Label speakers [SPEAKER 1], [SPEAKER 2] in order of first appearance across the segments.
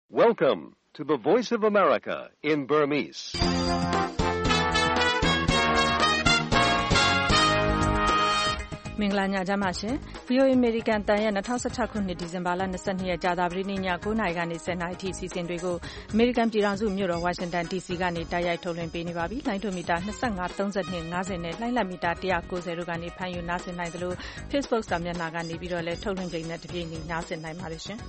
[SPEAKER 1] Welcome to the Voice of America in Burmese.
[SPEAKER 2] ။မင်္ဂလာညချမ်းပါရှင်။ VOA American တန်ရဲ့2016ခုနှစ်ဒီဇင်ဘာလ22ရက်ကြာသပတေးနေ့ည9:00နာရီကနေ10:00နာရီထိစီစဉ်တွေကို American ပြည်ထောင်စုမြို့တော် Washington DC ကနေတိုက်ရိုက်ထုတ်လွှင့်ပေးနေပါပြီ။လိုင်းဒိုမီတာ25 32 50နဲ့လိုင်းလက်မီတာ190တို့ကနေဖမ်းယူနားဆင်နိုင်သလို Facebook စာမျက်နှာကနေပြီးတော့လည်းထုတ်လွှင့်ချိန်နဲ့တပြေးညီနားဆင်နိုင်ပါတယ်ရှင်။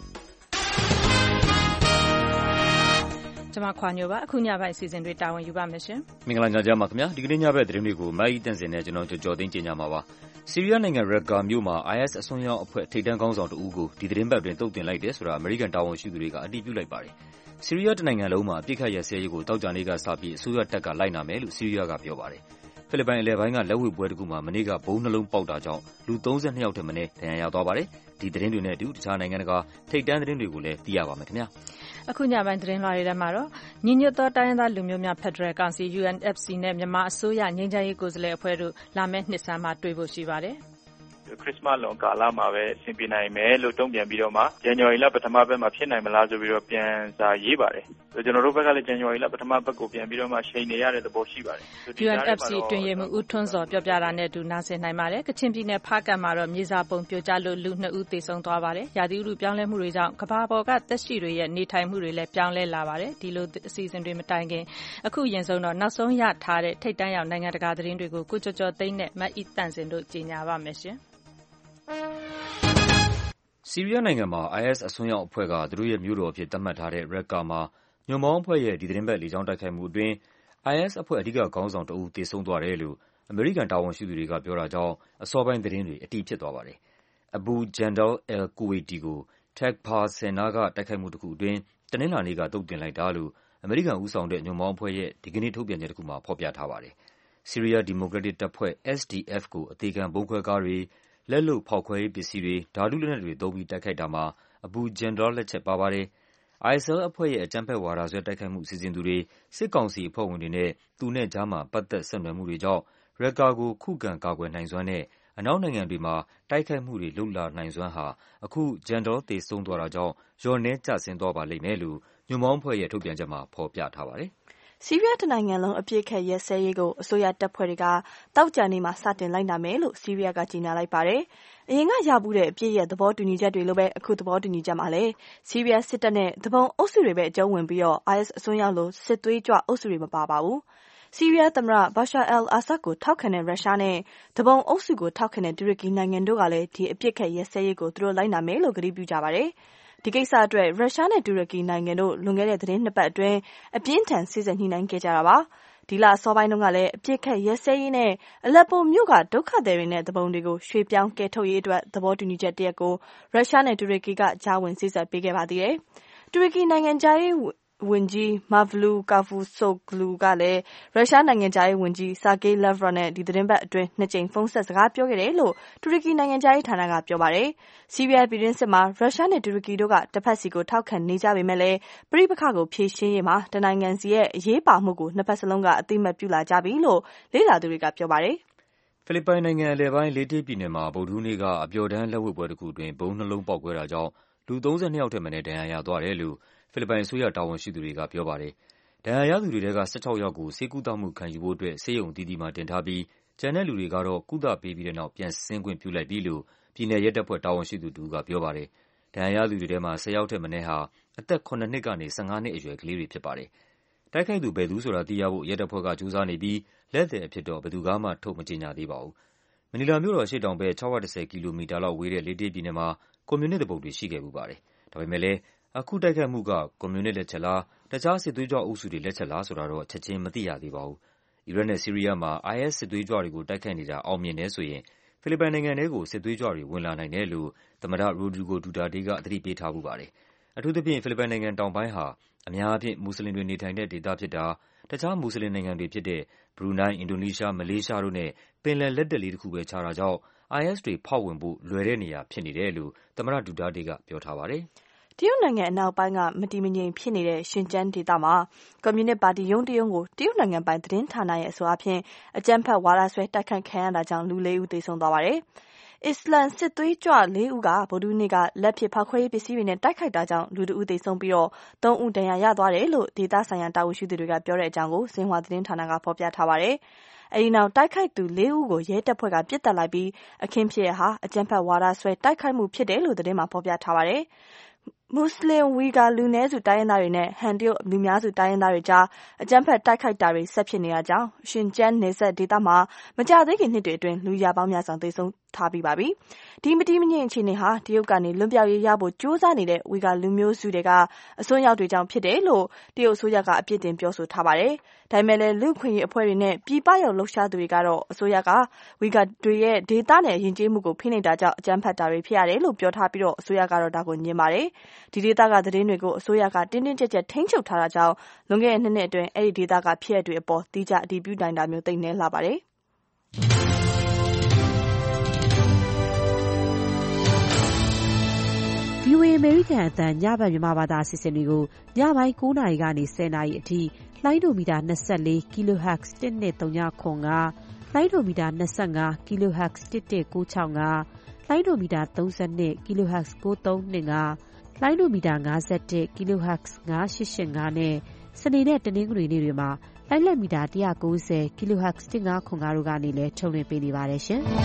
[SPEAKER 2] ကျွန်မခွာညိုပါအခုညပိုင်းစီစဉ်တွေတာဝန်ယူပါမယ်ရှင်
[SPEAKER 3] မင်္ဂလာညချမ်းပါခင်ဗျာဒီကနေ့ညဘက်သတင်းတွေကိုမိုက်တန့်စင်နဲ့ကျွန်တော်ကြော်သိန်းကြီးညာမှာပါဆီးရီးယားနိုင်ငံရက်ကာမြို့မှာ IS အစွန်းရောက်အဖွဲ့ထိပ်တန်းခေါင်းဆောင်တဦးကိုဒီသတင်းပတ်တွင်တုတ်တင်လိုက်တယ်ဆိုတာအမေရိကန်တာဝန်ရှိသူတွေကအတည်ပြုလိုက်ပါတယ်ဆီးရီးယားတနိုင်ငံလုံးမှာအပြစ်ခတ်ရစဲရေးကိုတောက်ကြနေ့ကစပြီးအစိုးရတပ်ကလိုက်နာမယ်လို့ဆီးရီးယားကပြောပါတယ်ဖိလစ်ပိုင်အလဲပိုင်းကလက်ဝှေ့ပွဲတစ်ခုမှာမနေ့ကဘုံနှလုံးပေါက်တာကြောင့်လူ32ယောက်ထက်မနည်းဒဏ်ရာရသွားပါတယ်ဒီသတင်းတွေနဲ့အတူတခြားနိုင်ငံတကာထိပ်တန်းသတင်းတွေကိုလည်းသိရပါမယ်ခင်ဗျာ
[SPEAKER 2] အခုညပိုင်းသတင်းလွှာတွေထဲမှာတော့ညီညွတ်သောတိုင်းရင်းသားလူမျိုးများဖက်ဒရယ်ကောင်စီ UNFC နဲ့မြန်မာအစိုးရငြိမ်းချမ်းရေးကိုယ်စားလှယ်အဖွဲ့တို့လာမယ့်နှစ်ဆန်းမှာတွေ့ဖို့ရှိပါတယ်
[SPEAKER 4] ခရစ်စမတ်လွန်ကာလမှာပဲဆင်ပြနိုင်မယ်လို့တုံ့ပြန်ပြီးတော့မှဇန်နဝါရီလပထမပတ်မှာဖြစ်နိုင်မလားဆိုပြီးတော့ပြန်စာရေးပါတယ်ကျွန်တော်တို့ဘက်ကလည်းဇန်နဝါရီလပထမပတ်ကိုပြန်ပြီးတော့မှရှိန်နေရတဲ့သဘောရှိပါတယ်
[SPEAKER 2] UNFC တွင်ရမှုဦးထွန်းစော်ပြောပြတာနဲ့အတူနားဆင်နိုင်ပါတယ်ကချင်ပြည်နယ်ဖားကတ်မှာတော့မြေစာပုံပြိုကျလို့လူ2ဦးသေဆုံးသွားပါတယ်ရာသီဥတုပြောင်းလဲမှုတွေကြောင့်ကမ္ဘာပေါ်ကသက်ရှိတွေရဲ့နေထိုင်မှုတွေလည်းပြောင်းလဲလာပါတယ်ဒီလိုအစီအစဉ်တွေမတိုင်ခင်အခုရင်ဆုံးတော့နောက်ဆုံးရထားတဲ့ထိပ်တန်းရောက်နိုင်ငံတကာသတင်းတွေကိုကိုကျော်ကျော်သိန်းနဲ့မတ်ဤတန့်စင်တို့ကြီးညာပါမယ်ရှင်
[SPEAKER 3] ဆီးရီးယားနိုင်ငံမှာ IS အစွန်းရောက်အဖွဲ့ကသူတို့ရဲ့မြို့တော်အဖြစ်သတ်မှတ်ထားတဲ့ရက်ကာမှာညွန့်ပေါင်းအဖွဲ့ရဲ့ဒီသတင်းပတ်လေကြောင်းတိုက်ခိုက်မှုအတွင်း IS အဖွဲ့အဓိကခေါင်းဆောင်တဦးသေဆုံးသွားတယ်လို့အမေရိကန်တာဝန်ရှိသူတွေကပြောတာကြောင့်အစောပိုင်းသတင်းတွေအတည်ဖြစ်သွားပါတယ်။ Abu Jandal al-Kuwaiti ကို Takfar ဆယ်နားကတိုက်ခိုက်မှုတစ်ခုအတွင်းတနင်္လာနေ့ကတုတ်တင်လိုက်တာလို့အမေရိကန်ဦးဆောင်တဲ့ညွန့်ပေါင်းအဖွဲ့ရဲ့ဒီကနေ့ထုတ်ပြန်ချက်တစ်ခုမှာဖော်ပြထားပါတယ်။ ဆီးရီးယားဒီမိုကရက်တစ်တပ်ဖွဲ့ SDF ကိုအသေခံဗုံးခွဲကားတွေလက်လုပ်ဖောက်ခွဲရေးပစ္စည်းတွေဓာတုလက်နက်တွေသုံးပြီးတိုက်ခိုက်တာမှာ Abu Jandal လက်ချက်ပါပါတယ်။ ISIL အဖွဲ့ရဲ့အကြမ်းဖက်ဝါဒစွဲတိုက်ခိုက်မှုစီစဉ်သူတွေစစ်ကောင်စီအဖွဲ့ဝင်တွေနဲ့သူနဲ့ကြားမှာပတ်သက်ဆက်နွယ်မှုတွေကြောင့်ရက်ကာကိုခုခံကာကွယ်နိုင်စွမ်းနဲ့အနောက်နိုင်ငံတွေမှာတိုက်ခိုက်မှုတွေလုပ်လာနိုင်စွမ်းဟာအခု Jandal သေဆုံးသွားတာကြောင့်လျော့နည်းကျဆင်းသွားပါလိမ့်မယ်လို့ညွန့်ပေါင်းအဖွဲ့ရဲ့ထုတ်ပြန်ချက်မှာဖော်ပြထားပါတယ်
[SPEAKER 5] ဆီးရီးယားတနိုင်ငံလုံးအပြစ်ခတ်ရက်စဲရေးကိုအစိုးရတပ်ဖွဲ့တွေကတောက်ကြနေမှာစတင်လိုက်နာမယ်လို့ဆီးရီးယားကကြေညာလိုက်ပါတယ်။အရင်ကရပူတဲ့အပြစ်ရဲ့သဘောတူညီချက်တွေလိုပဲအခုသဘောတူညီချက်မှာလည်းဆီးရီးယားစစ်တပ်နဲ့တပုံအုပ်စုတွေပဲအကျုံးဝင်ပြီးတော့ IS အစွန်းရောက်လို့စစ်သွေးကြွအုပ်စုတွေမပါပါဘူး။ဆီးရီးယားသမ္မတ Bashar al-Assad ကိုထောက်ခံတဲ့ရုရှားနဲ့တပုံအုပ်စုကိုထောက်ခံတဲ့တူရကီနိုင်ငံတို့ကလည်းဒီအပြစ်ခတ်ရက်စဲရေးကိုသူတို့လိုက်နာမယ်လို့ကတိပြုကြပါတယ်။ဒီကိစ္စအတွက်ရုရှားနဲ့တူရကီနိုင်ငံတို့လွန်ခဲ့တဲ့သတင်း2ပတ်အတွင်းအပြင်းထန်စေ့စပ်ညှိနှိုင်းခဲ့ကြတာပါ။ဒီလအစောပိုင်းတုန်းကလည်းအပြစ်ခတ်ရက်စဲရေးနဲ့အလက်ပိုမြို့ကဒုက္ခသည်တွေနဲ့တပုံတွေကိုရွှေ့ပြောင်းကယ်ထုတ်ရေးအတွက်သဘောတူညီချက်တရက်ကိုရုရှားနဲ့တူရကီကကြားဝင်စေ့စပ်ပေးခဲ့ပါသေးတယ်။တူရကီနိုင်ငံခြားရေးဝန်ကြီး Mevlut Cavusoglu ကလည်းရုရှားနိုင်ငံခြားရေးဝန်ကြီး Sergei Lavrov နဲ့ဒီသတင်းပတ်အတွင်း2ကြိမ်ဖုန်းဆက်စကားပြောခဲ့တယ်လို့တူရကီနိုင်ငံခြားရေးဌာနကပြောပါတယ်။ဆီးရီးယားပြည်တွင်းစစ်မှာရုရှားနဲ့တူရကီတို့ကတစ်ဖက်စီကိုထောက်ခံနေကြပေမဲ့လည်းပဋိပက္ခကိုဖြေရှင်းရေးမှာတနိုင်ငံစီရဲ့အရေးပါမှုကိုနှစ်ဖက်စလုံးကအသိအမှတ်ပြုလာကြပြီလို့လေ့လာသူတွေကပြောပါတယ်
[SPEAKER 3] ။ဖိလစ်ပိုင်နိုင်ငံအလယ်ပိုင်းလေတေးပြည်နယ်မှာဗုဒ္ဓဟူးနေ့ကအပျော်တမ်းလက်ဝှေ့ပွဲတစ်ခုအတွင်းဘုံနှလုံးပေါက်ကွဲတာကြောင့်လူ32ယောက်ထက်မနည်းဒဏ်ရာရသွားတယ်လို့ဖိလစ်ပိုင်အစိုးရတာဝန်ရှိသူတွေကပြောပါတယ်။ဒဏ်ရာရသူတွေထဲက16ယောက်ကိုဆေးကုသမှုခံယူဖို့အတွက်ဆေးရုံအသီးသီးမှာတင်ထားပြီးကျန်တဲ့လူတွေကတော့ကုသပေးပြီးတဲ့နောက်ပြန်ဆင်းခွင့်ပြုလိုက်ပြီလို့ပြည်နယ်ရဲတပ်ဖွဲ့တာဝန်ရှိသူတူကပြောပါတယ်။ဒဏ်ရာရသူတွေထဲမှာ10ယောက်ထက်မနည်းဟာအသက်9နှစ်ကနေ15နှစ်အရွယ်ကလေးတွေဖြစ်ပါတယ်။တိုက်ခိုက်သူဘယ်သူဆိုတာသိရဖို့ရဲတပ်ဖွဲ့ကကြိုးစားနေပြီးလက်သည်အဖြစ်တော့ဘယ်သူကမှထုတ်မကြေညာသေးပါဘူး။မနီလာမြို့တော်အရှေ့တောင်ဘက်610ကီလိုမီတာလောက်ဝေးတဲ့လေတေးပြည်နယ်မှာကွန်မြူနစ်တပုတ်တွေရှိခဲ့ဖူးပါတယ်။ဒါပေမဲ့လည်းအခုတိုက်ခိုက်မှုကကွန်မြူနစ်လက်ချက်လားတခြားစစ်သွေးကြွအုပ်စုတွေလက်ချက်လားဆိုတာတော့ချက်ချင်းမသိရသေးပါဘူး။အီရတ်နဲ့ဆီးရီးယားမှာ IS စစ်သွေးကြွတွေကိုတိုက်ခိုက်နေတာအောင်မြင်တယ်ဆိုရင်ဖိလစ်ပိုင်နိုင်ငံထဲကိုစစ်သွေးကြွတွေဝင်လာနိုင်တယ်လို့သမ္မတ Rodrigo Duterte ကသတိပေးထားဖူးပါတယ်။အထူးသဖြင့်ဖိလစ်ပိုင်နိုင်ငံတောင်ပိုင်းဟာအများအားဖြင့်မွတ်ဆလင်တွေနေထိုင်တဲ့ဒေသဖြစ်တာတခြားမွတ်ဆလင်နိုင်ငံတွေဖြစ်တဲ့ဘရူနိုင်း၊အင်ဒိုနီးရှား၊မလေးရှားတို့နဲ့ပင်လယ်လက်တက်လေးတစ်ခုပဲခြားတာကြောင့် IS တွေဖောက်ဝင်ဖို့လွယ်တဲ့နေရာဖြစ်နေတယ်လို့သမ္မတ Duterte ကပြောထားပါတယ်
[SPEAKER 5] ။တရုတ်နိုင်ငံအနောက်ပိုင်းကမတည်မငြိမ်ဖြစ်နေတဲ့ရှင်ကျန်းဒေသမှာကွန်မြူနစ်ပါတီရုံးတရုံးကိုတရုတ်နိုင်ငံပိုင်သတင်းဌာနရဲ့အဆိုအားဖြင့်အကြမ်းဖက်ဝါဒစွဲတိုက်ခိုက်ခံရတာကြောင့်လူ4ဦးသေဆုံးသွားပါတယ်။အစ္စလမ်စစ်သွေးကြွ4 ဦးကဗုဒ္ဓဟူးနေ့ကလက်ဖြစ်ဖောက်ခွဲရေးပစ္စည်းတွေနဲ့တိုက်ခိုက်တာကြောင့်လူတဦးသေဆုံးပြီး3 ဦးဒဏ်ရာရသွားတယ်လို့ဒေသဆိုင်ရာတာဝန်ရှိသူတွေကပြောတဲ့အကြောင်းကိုစင်ဟွာသတင်းဌာနကဖော်ပြထားပါတယ်။အဲဒီနောက်တိုက်ခိုက်သူ4 ဦးကိုရဲတပ်ဖွဲ့ကပစ်တက်လိုက်ပြီးအခင်းဖြစ်ရဟာအကြမ်းဖက်ဝါဒဆွဲတိုက်ခိုက်မှုဖြစ်တယ်လို့သတင်းမှာဖော်ပြထားပါတယ်။မွတ်စလင်ဝီဂါလူနည်းစုတိုင်းရင်းသားတွေနဲ့ဟန်တရုတ်လူများစုတိုင်းရင်းသားတွေကြားအကြမ်းဖက်တိုက်ခိုက်တာတွေဆက်ဖြစ်နေတာကြောင့်ရှင်ကျန်းနယ်စပ်ဒေသမှာမကြာသေးခင်နှစ်တွေအတွင်းလူရပေါင်းများစွာသေဆုံးထားပြီးပါပြီ။ဒီမတိမငြိမ်အခြေအနေဟာတရုတ်ကနေလွတ်ပြောက်ရေးရဖို့ကြိုးစားနေတဲ့ဝီဂါလူမျိုးစုတွေကအစွန်းရောက်တွေကြောင့်ဖြစ်တယ်လို့တရုတ်အစိုးရကအပြစ်တင်ပြောဆိုထားပါတယ်။ဒါပေမဲ့လည်းလူ့ခွင့်ရေးအဖွဲ့တွေနဲ့ပြည်ပရောက်လှုပ်ရှားသူတွေကတော့အစိုးရကဝီဂါတွေရဲ့ဒေသနဲ့ယဉ်ကျေးမှုကိုဖိနှိပ်တာကြောင့်အကြမ်းဖက်တာတွေဖြစ်ရတယ်လို့ပြောထားပြီးအစိုးရကတော့ဒါကိုညှင်းပါတယ်။ဒီဒေသကသတင်းတွေကိုအစိုးရကတင်းတင်းကျပ်ကျပ်ထိန်းချုပ်ထားတာကြောင့်လွန်ခဲ့တဲ့2 နှစ်အတွင်းအဲဒီဒေသကဖြစ်ရပ်တွေအပေါ်တိကျအတည်ပြုနိုင်တာမျိုးသိနေလာပါတယ်။
[SPEAKER 6] VOA အမေရိကန်အသံညဘက်မြန်မာဘာသာအစီအစဉ်တွေကိုညပိုင်း9 နာရီကနေ 10 နာရီအထိလှိုင်းဒိုမီတာ24 kHz 12395လှိုင်းဒိုမီတာ25 kHz 11965လှိုင်းဒိုမီတာ32 kHz 9325လှိုင်းဒိုမီတာ51 kHz 9885နဲ့စနေနဲ့တနင်္ဂနွေနေ့တွေမှာလှိုင်းလက်မီတာ190 kHz 1505တို့ကနေလည်းထုတ်လွှင့်ပေးနေပါတယ်ရှင်။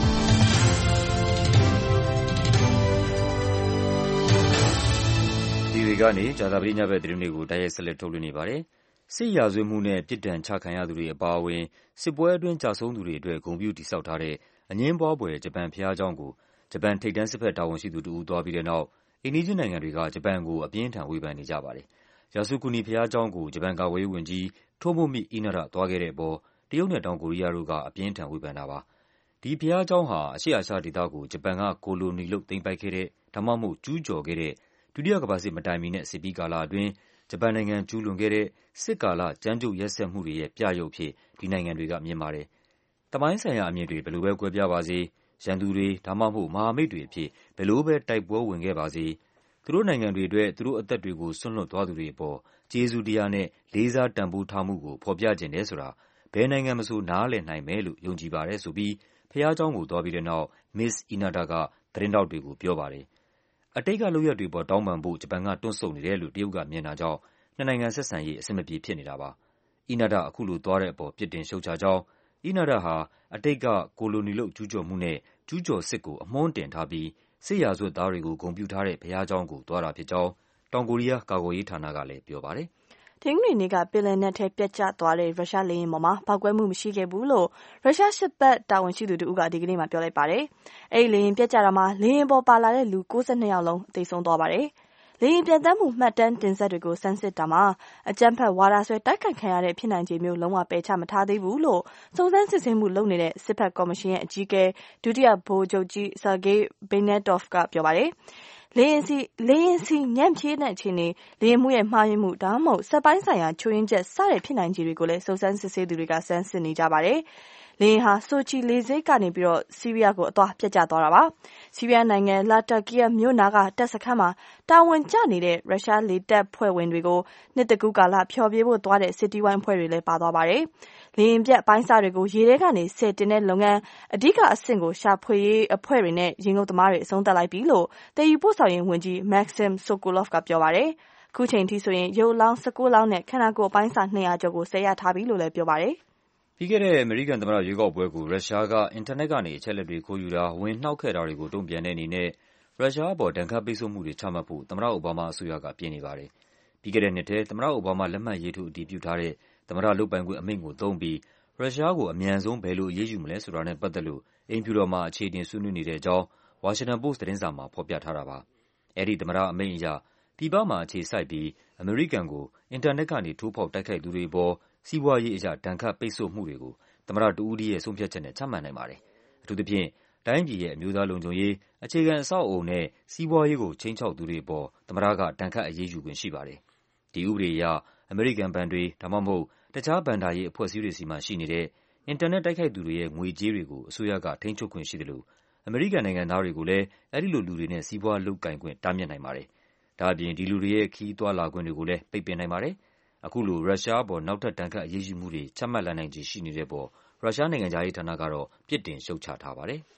[SPEAKER 3] ဒီကနေကြာသပတေးညဘက်သတင်းတွေကိုတိုက်ရိုက်ဆက်လက်ထုတ်လွှင့်နေပါတယ်။စစ်ရာဇဝတ်မှုနဲ့ပြစ်ဒဏ်ချခံရသူတွေအပါအဝင်စစ်ပွဲအတွင်းကြာဆုံးသူတွေအတွက်ဂုဏ်ပြုတည်ဆောက်ထားတဲ့အငြင်းပွားဖွယ်ဂျပန်ဘုရားကျောင်းကိုဂျပန်ထိပ်တန်းစစ်ဘက်တာဝန်ရှိသူတဦးသွားပြီးတဲ့နောက်အိမ်နီးချင်းနိုင်ငံတွေကဂျပန်ကိုအပြင်းထန်ဝေဖန်နေကြပါတယ်။ယာဆုကူနီဘုရားကျောင်းကိုဂျပန်ကာကွယ်ရေးဝန်ကြီးTomomi Inadaသွားခဲ့တဲ့အပေါ်တရုတ်နဲ့တောင်ကိုရီးယားတို့ကအပြင်းထန်ဝေဖန်တာပါ။ဒီဘုရားကျောင်းဟာအရှေ့အာရှဒေသကိုဂျပန်ကကိုလိုနီလုပ်သိမ်းပိုက်ခဲ့တဲ့ဒါမှမဟုတ်ကျူးကျော်ခဲ့တဲ့ဒုတိယကမ္ဘာစစ်မတိုင်မီနဲ့စစ်ပြီးကာလအတွင်းဂျပန်နိုင်ငံကျူးလွန်ခဲ့တဲ့စစ်ကာလကြမ်းကြုတ်ရက်စက်မှုတွေရဲ့ပြယုဂ်အဖြစ်ဒီနိုင်ငံတွေကမြင်ပါတယ်။သမိုင်းဆိုင်ရာအမြင်တွေဘယ်လိုပဲကွဲပြားပါစေရန်သူတွေဒါမှမဟုတ်မဟာမိတ်တွေအဖြစ်ဘယ်လိုပဲတိုက်ပွဲဝင်ခဲ့ပါစေသူတို့နိုင်ငံတွေအတွက်သူတို့အသက်တွေကိုစွန့်လွတ်သွားသူတွေအပေါ်ကျေးဇူးတရားနဲ့လေးစားတန်ဖိုးထားမှုကိုဖော်ပြခြင်းတယ်ဆိုတာဘယ်နိုင်ငံမဆိုနားလည်နိုင်မယ်လို့ယုံကြည်ပါတယ်ဆိုပြီးဘုရားကျောင်းကိုသွားပြီးတဲ့နောက် Miss Inada ကသတင်းထောက်တွေကိုပြောပါတယ်။အတိတ်ကလုပ်ရပ်တွေပေါ်တောင်းပန်ဖို့ဂျပန်ကတွန့်ဆုတ်နေတယ်လို့တရုတ်ကမြင်တာကြောင့်နှစ်နိုင်ငံဆက်ဆံရေးအဆင်မပြေဖြစ်နေတာပါ။ Inada အခုလိုသွားတဲ့အပေါ်ပြစ်တင်ရှုတ်ချကြောင်းInada ဟာအတိတ်ကကိုလိုနီလုပ်ကျူးကျော်မှုနဲ့ကျူးကျော်စစ်ကိုအမွှမ်းတင်ထားပြီးစစ်ရာဇဝတ်သားတွေကိုဂုဏ်ပြုထားတဲ့ဘုရားကျောင်းကိုသွားတာဖြစ်ကြောင်းတောင်ကိုရီးယားကာကွယ်ရေးဌာနကလည်းပြောပါတယ်
[SPEAKER 5] ။တနင်္ဂနွေနေ့ကပင်လယ်နက်ထဲပျက်ကျသွားတဲ့ရုရှားလေယာဉ်ပေါ်မှာပေါက်ကွဲမှုမရှိခဲ့ဘူးလို့ရုရှားစစ်ဘက်တာဝန်ရှိသူတဦးကဒီကနေ့မှပြောလိုက်ပါတယ်။အဲဒီလေယာဉ်ပျက်ကျတာမှာလေယာဉ်ပေါ်ပါလာတဲ့လူ92 ယောက်လုံးသေဆုံးသွားပါတယ်။လေယာဉ်ပျံသန်းမှုမှတ်တမ်းတင်စက်တွေကိုစမ်းစစ်တာမှာအကြမ်းဖက်ဝါဒဆွဲတိုက်ခိုက်ခံရတဲ့ဖြစ်နိုင်ခြေမျိုးလုံးဝပယ်ချမထားသေးဘူးလို့စုံစမ်းစစ်ဆေးမှုလုပ်နေတဲ့စစ်ဘက်ကော်မရှင်ရဲ့အကြီးအကဲဒုတိယဗိုလ်ချုပ်ကြီး Sergei Benedov ကပြောပါတယ်။လေယာဉ်စီညံ့ဖျင်းတဲ့အခြေအနေလေယာဉ်မှုရဲ့မှားယွင်းမှုဒါမှမဟုတ်စက်ပိုင်းဆိုင်ရာချို့ယွင်းချက်စတဲ့ဖြစ်နိုင်ခြေတွေကိုလည်းစုံစမ်းစစ်ဆေးသူတွေကစမ်းစစ်နေကြပါတယ်။လေယာဉ်ဟာဆိုချီလေဆိပ်ကနေဆီးရီးယားကိုအသွားပျက်ကျသွားတာပါ။ဆီးရီးယားနိုင်ငံလာတာကီယာမြို့နာကတပ်စခန်းမှာတာဝန်ကျနေတဲ့ရုရှားလေတပ်ဖွဲ့ဝင်တွေကိုနှစ်တကူကာလဖျော်ဖြေဖို့သွားတဲ့စစ်တီးဝိုင်းအဖွဲ့တွေလည်းပါသွားပါတယ်။လေယာဉ်ပျက်အပိုင်းအစတွေကိုရေထဲကနေဆယ်တင်တဲ့လုပ်ငန်းအဓိကအဆင့်ကိုရှာဖွေရေးအဖွဲ့တွေနဲ့ရေငုပ်သမားတွေအဆုံးသတ်လိုက်ပြီလို့တည်ယူပို့ဆောင်ရေးဝန်ကြီး Maxim Sokolov ကပြောပါတယ်။ခုချိန်ထိဆိုရင်ရုပ်အလောင်း19 လောင်းနဲ့ခန္ဓာကိုယ်အပိုင်းအစ200 ကျော်ကိုဆယ်ရထားပြီလို့လည်းပြောပါတယ်
[SPEAKER 3] ။ပြီးခဲ့တဲ့အမေရိကန်သမ္မတရွေးကောက်ပွဲကိုရုရှားကအင်တာနက်ကနေအချက်အလက်တွေခိုးယူတာဝင်နှောက်ခဲ့တာတွေကိုတုံ့ပြန်တဲ့အနေနဲ့ရုရှားအပေါ်ဒဏ်ခတ်ပိတ်ဆို့မှုတွေချမှတ်ဖို့သမ္မတအိုဘားမားအစိုးရကပြင်နေပါတယ်။ပြီးခဲ့တဲ့နှစ်ထဲသမ္မတအိုဘားမားလက်မှတ်ရေးထိုးအတည်ပြုထားတဲ့သမ္မတလုပ်ပိုင်ခွင့်အမိန့်ကိုသုံးပြီးရုရှားကိုအမြန်ဆုံးဘယ်လိုအရေးယူမလဲဆိုတာနဲ့ပတ်သက်လို့အိမ်ဖြူတော်မှာအခြေအတင်ဆွေးနွေးနေတဲ့အကြောင်းဝါရှင်တန်ပို့စ်သတင်းစာမှာဖော်ပြထားတာပါ။အဲဒီသမ္မတအမိန့်အရပြည်ပမှာအခြေစိုက်ပြီးအမေရိကန်ကိုအင်တာနက်ကနေထိုးဖောက်တိုက်ခိုက်သူတွေအပေါ်စီးပွားရေးအရဒဏ်ခတ်ပိတ်ဆို့မှုတွေကိုသမ္မတတဦးတည်းရဲ့ဆုံးဖြတ်ချက်နဲ့ချမှတ်နိုင်ပါတယ်။အထူးသဖြင့်တိုင်းပြည်ရဲ့အမျိုးသားလုံခြုံရေးအခြေခံအဆောက်အအုံနဲ့စီးပွားရေးကိုခြိမ်းခြောက်သူတွေအပေါ်သမ္မတကဒဏ်ခတ်အရေးယူခွင့်ရှိပါတယ်။ဒီဥပဒေအရအမေရိကန်ဘဏ်တွေဒါမှမဟုတ်တခြားဘဏ္ဍာရေးအဖွဲ့အစည်းတွေဆီမှာရှိနေတဲ့အင်တာနက်တိုက်ခိုက်သူတွေရဲ့ငွေကြေးတွေကိုအစိုးရကထိန်းချုပ်ခွင့်ရှိသလိုအမေရိကန်နိုင်ငံသားတွေကိုလည်းအဲဒီလိုလူတွေနဲ့စီးပွားလုပ်ကိုင်ခွင့်တားမြစ်နိုင်ပါတယ်။ဒါ့အပြင်ဒီလူတွေရဲ့ခရီးသွားလာခွင့်တွေကိုလည်းပိတ်ပင်နိုင်ပါတယ်။အခုလိုရုရှားအပေါ်နောက်ထပ်ဒဏ်ခတ်အရေးယူမှုတွေချမှတ်လာနိုင်ခြေရှိနေတဲ့အပေါ်ရုရှားနိုင်ငံခြားရေးဌာနကတော့ပြစ်တင်ရှုတ်ချထားပါတယ်
[SPEAKER 5] ။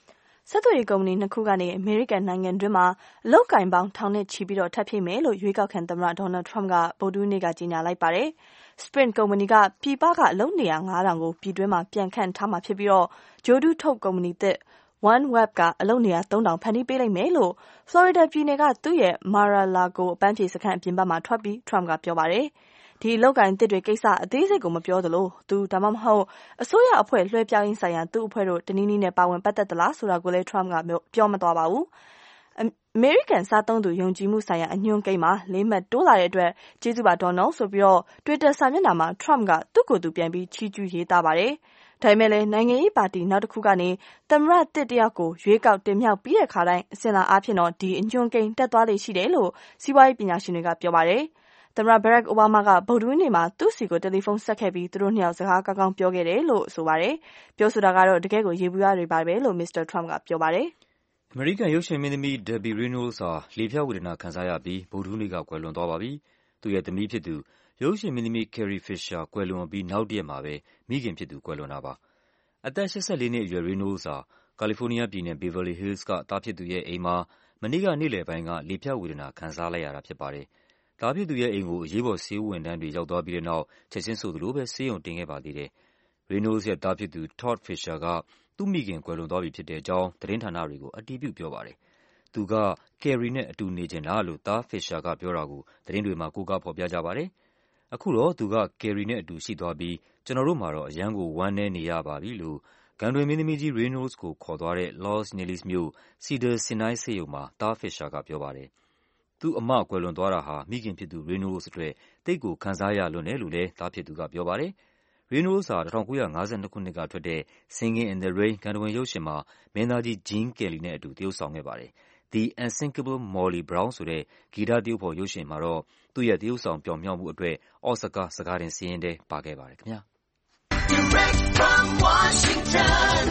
[SPEAKER 5] ဆက်သွယ်ရေးကုမ္ပဏီ2ခုကနေအမေရိကန်နိုင်ငံတွင်းမှာအလုပ်ကိုင်ပေါင်းထောင်နဲ့ချီပြီးထပ်ဖြည့်မယ်လို့ရွေးကောက်ခံသမ္မတ Donald Trump ကဗုဒ္ဓဟူးနေ့ကကြေညာလိုက်ပါတယ်။ Sprint ကုမ္ပဏီကပြည်ပကအလုပ်နေရာ 9,000 ကိုပြည်တွင်းမှာပြန်ခန့်ထားမှာဖြစ်ပြီးဂြိုဟ်တုထုတ်ကုမ္ပဏီသစ် OneWeb ကအလုပ်နေရာ 3,000 ဖန်တီးပေးလိမ့်မယ်လို့ Florida ပြည်နယ်ကသူ့ရဲ့ Mar-a-Lago အပန်းဖြေစခန်းအပြင်ဘက်မှာထွက်ပြီး Trump ကပြောပါတယ်။ ဒီအလုပ်ကိုင်သစ်တွေကိစ္စအသေးစိတ်ကိုမပြောသလိုသူဒါမှမဟုတ်အစိုးရအဖွဲ့လွှဲပြောင်းရေးဆိုင်ရာသူ့အဖွဲ့တို့တနည်းနည်းနဲ့ပါဝင်ပတ်သက်သလားဆိုတာကိုလည်း Trump ကပြောမသွားပါဘူး။ အမေရိကန်စားသုံးသူယုံကြည်မှုဆိုင်ရာအညွှန်းကိန်းမှာ4 မှတ်တိုးလာတဲ့အတွက်ကျေးဇူးပါ Donald ဆိုပြီး Twitter စာမျက်နှာမှာ Trump ကသူ့ကိုယ်သူပြန်ပြီးချီးကျူးရေးသားပါတယ်။ ဒါပေမဲ့လည်းနိုင်ငံရေးပါတီနောက်တစ်ခုကနေသမ္မတသစ်တစ်ယောက်ကိုရွေးကောက်တင်မြှောက်ပြီးတဲ့အခါတိုင်းအစဉ်လာအားဖြင့်ဒီအညွှန်းကိန်းတက်သွားလေ့ရှိတယ်လို့စီးပွားရေးပညာရှင်တွေကပြောပါတယ်။ သမ္မတ Barack Obama ကဗုဒ္ဓဟူးနေ့မှာသူ့ဆီကိုတယ်လီဖုန်းဆက်ခဲ့ပြီးသူတို့2ယောက်စကားကောင်းကောင်းပြောခဲ့တယ်လို့ဆိုပါတယ်။ပြောဆိုတာကတော့တကယ့်ကိုယေဘုယျတွေပါပဲလို့ Mr. Trump ကပြောပါတယ်
[SPEAKER 3] ။အမေရိကန်ရုပ်ရှင်မင်းသမီး Debbie Reynolds ဟာလေဖြတ်ဝေဒနာခံစားရပြီးဗုဒ္ဓဟူးနေ့ကကွယ်လွန်သွားပါပြီ။သူ့ရဲ့သမီးဖြစ်သူရုပ်ရှင်မင်းသမီး Carrie Fisher ကွယ်လွန်အပြီးနောက်တစ်ရက်မှာပဲမိခင်ဖြစ်သူကွယ်လွန်တာပါ။အသက်84နှစ်အရွယ် Reynolds ဟာကာလီဖိုးနီးယားပြည်နယ်၊ Beverly Hills ကသားဖြစ်သူရဲ့အိမ်မှာမနေ့ကနေ့လည်ပိုင်းကလေဖြတ်ဝေဒနာခံစားလိုက်ရတာဖြစ်ပါတယ်။သားဖြစ်သူရဲ့အိမ်ကိုအရေးပေါ်ဆေးဝန်ထမ်းတွေရောက်သွားပြီးတဲ့နောက်ချက်ခြင်းဆိုသလိုပဲဆေးရုံတင်ခဲ့ပါသေးတယ်။ Reynolds ရဲ့သားဖြစ်သူ Todd Fisher ကသူ့မိခင်ကွယ်လွန်သွားပြီဖြစ်တဲ့အကြောင်းသတင်းဌာနတွေကိုအတည်ပြုပြောပါတယ်။သူက Carrie နဲ့အတူနေချင်တာလို့သား Fisher ကပြောတာကိုသတင်းတွေမှာကိုးကားဖော်ပြကြပါတယ်။အခုတော့သူက Carrie နဲ့အတူရှိသွားပြီးကျွန်တော်တို့မှာတော့အရမ်းကိုဝမ်းနည်းနေရပါပြီလို့ဂန္ထဝင်မင်းသမီးကြီး Reynolds ကိုခေါ်သွားတဲ့ Los Angeles မြို့ Cedars-Sinai ဆေးရုံမှာသား Fisher ကပြောပါတယ်။သူ့အမကွယ်လွန်သွားတာဟာမိခင်ဖြစ်သူ Reynolds အတွက်သိပ်ကိုခံစားရလွန်းတယ်လို့လည်းသားဖြစ်သူကပြောပါတယ်။ Reynolds ဟာ1952ခုနှစ်ကထွက်တဲ့ Singin' in the Rain ဂန္ထဝင်ရုပ်ရှင်မှာမင်းသားကြီး Gene Kelly နဲ့အတူသရုပ်ဆောင်ခဲ့ပါတယ်။ The Unsinkable Molly Brown ဆိုတဲ့ဂီတသရုပ်ဖော်ရုပ်ရှင်မှာတော့သူ့ရဲ့သရုပ်ဆောင်ပြောင်မြောက်မှုအတွက်အော်စကာဆန်ခါတင်စာရင်းထဲပါခဲ့ပါတယ်ခင်ဗျာ။ Direct from Washington,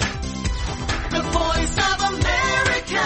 [SPEAKER 3] the Voice of America,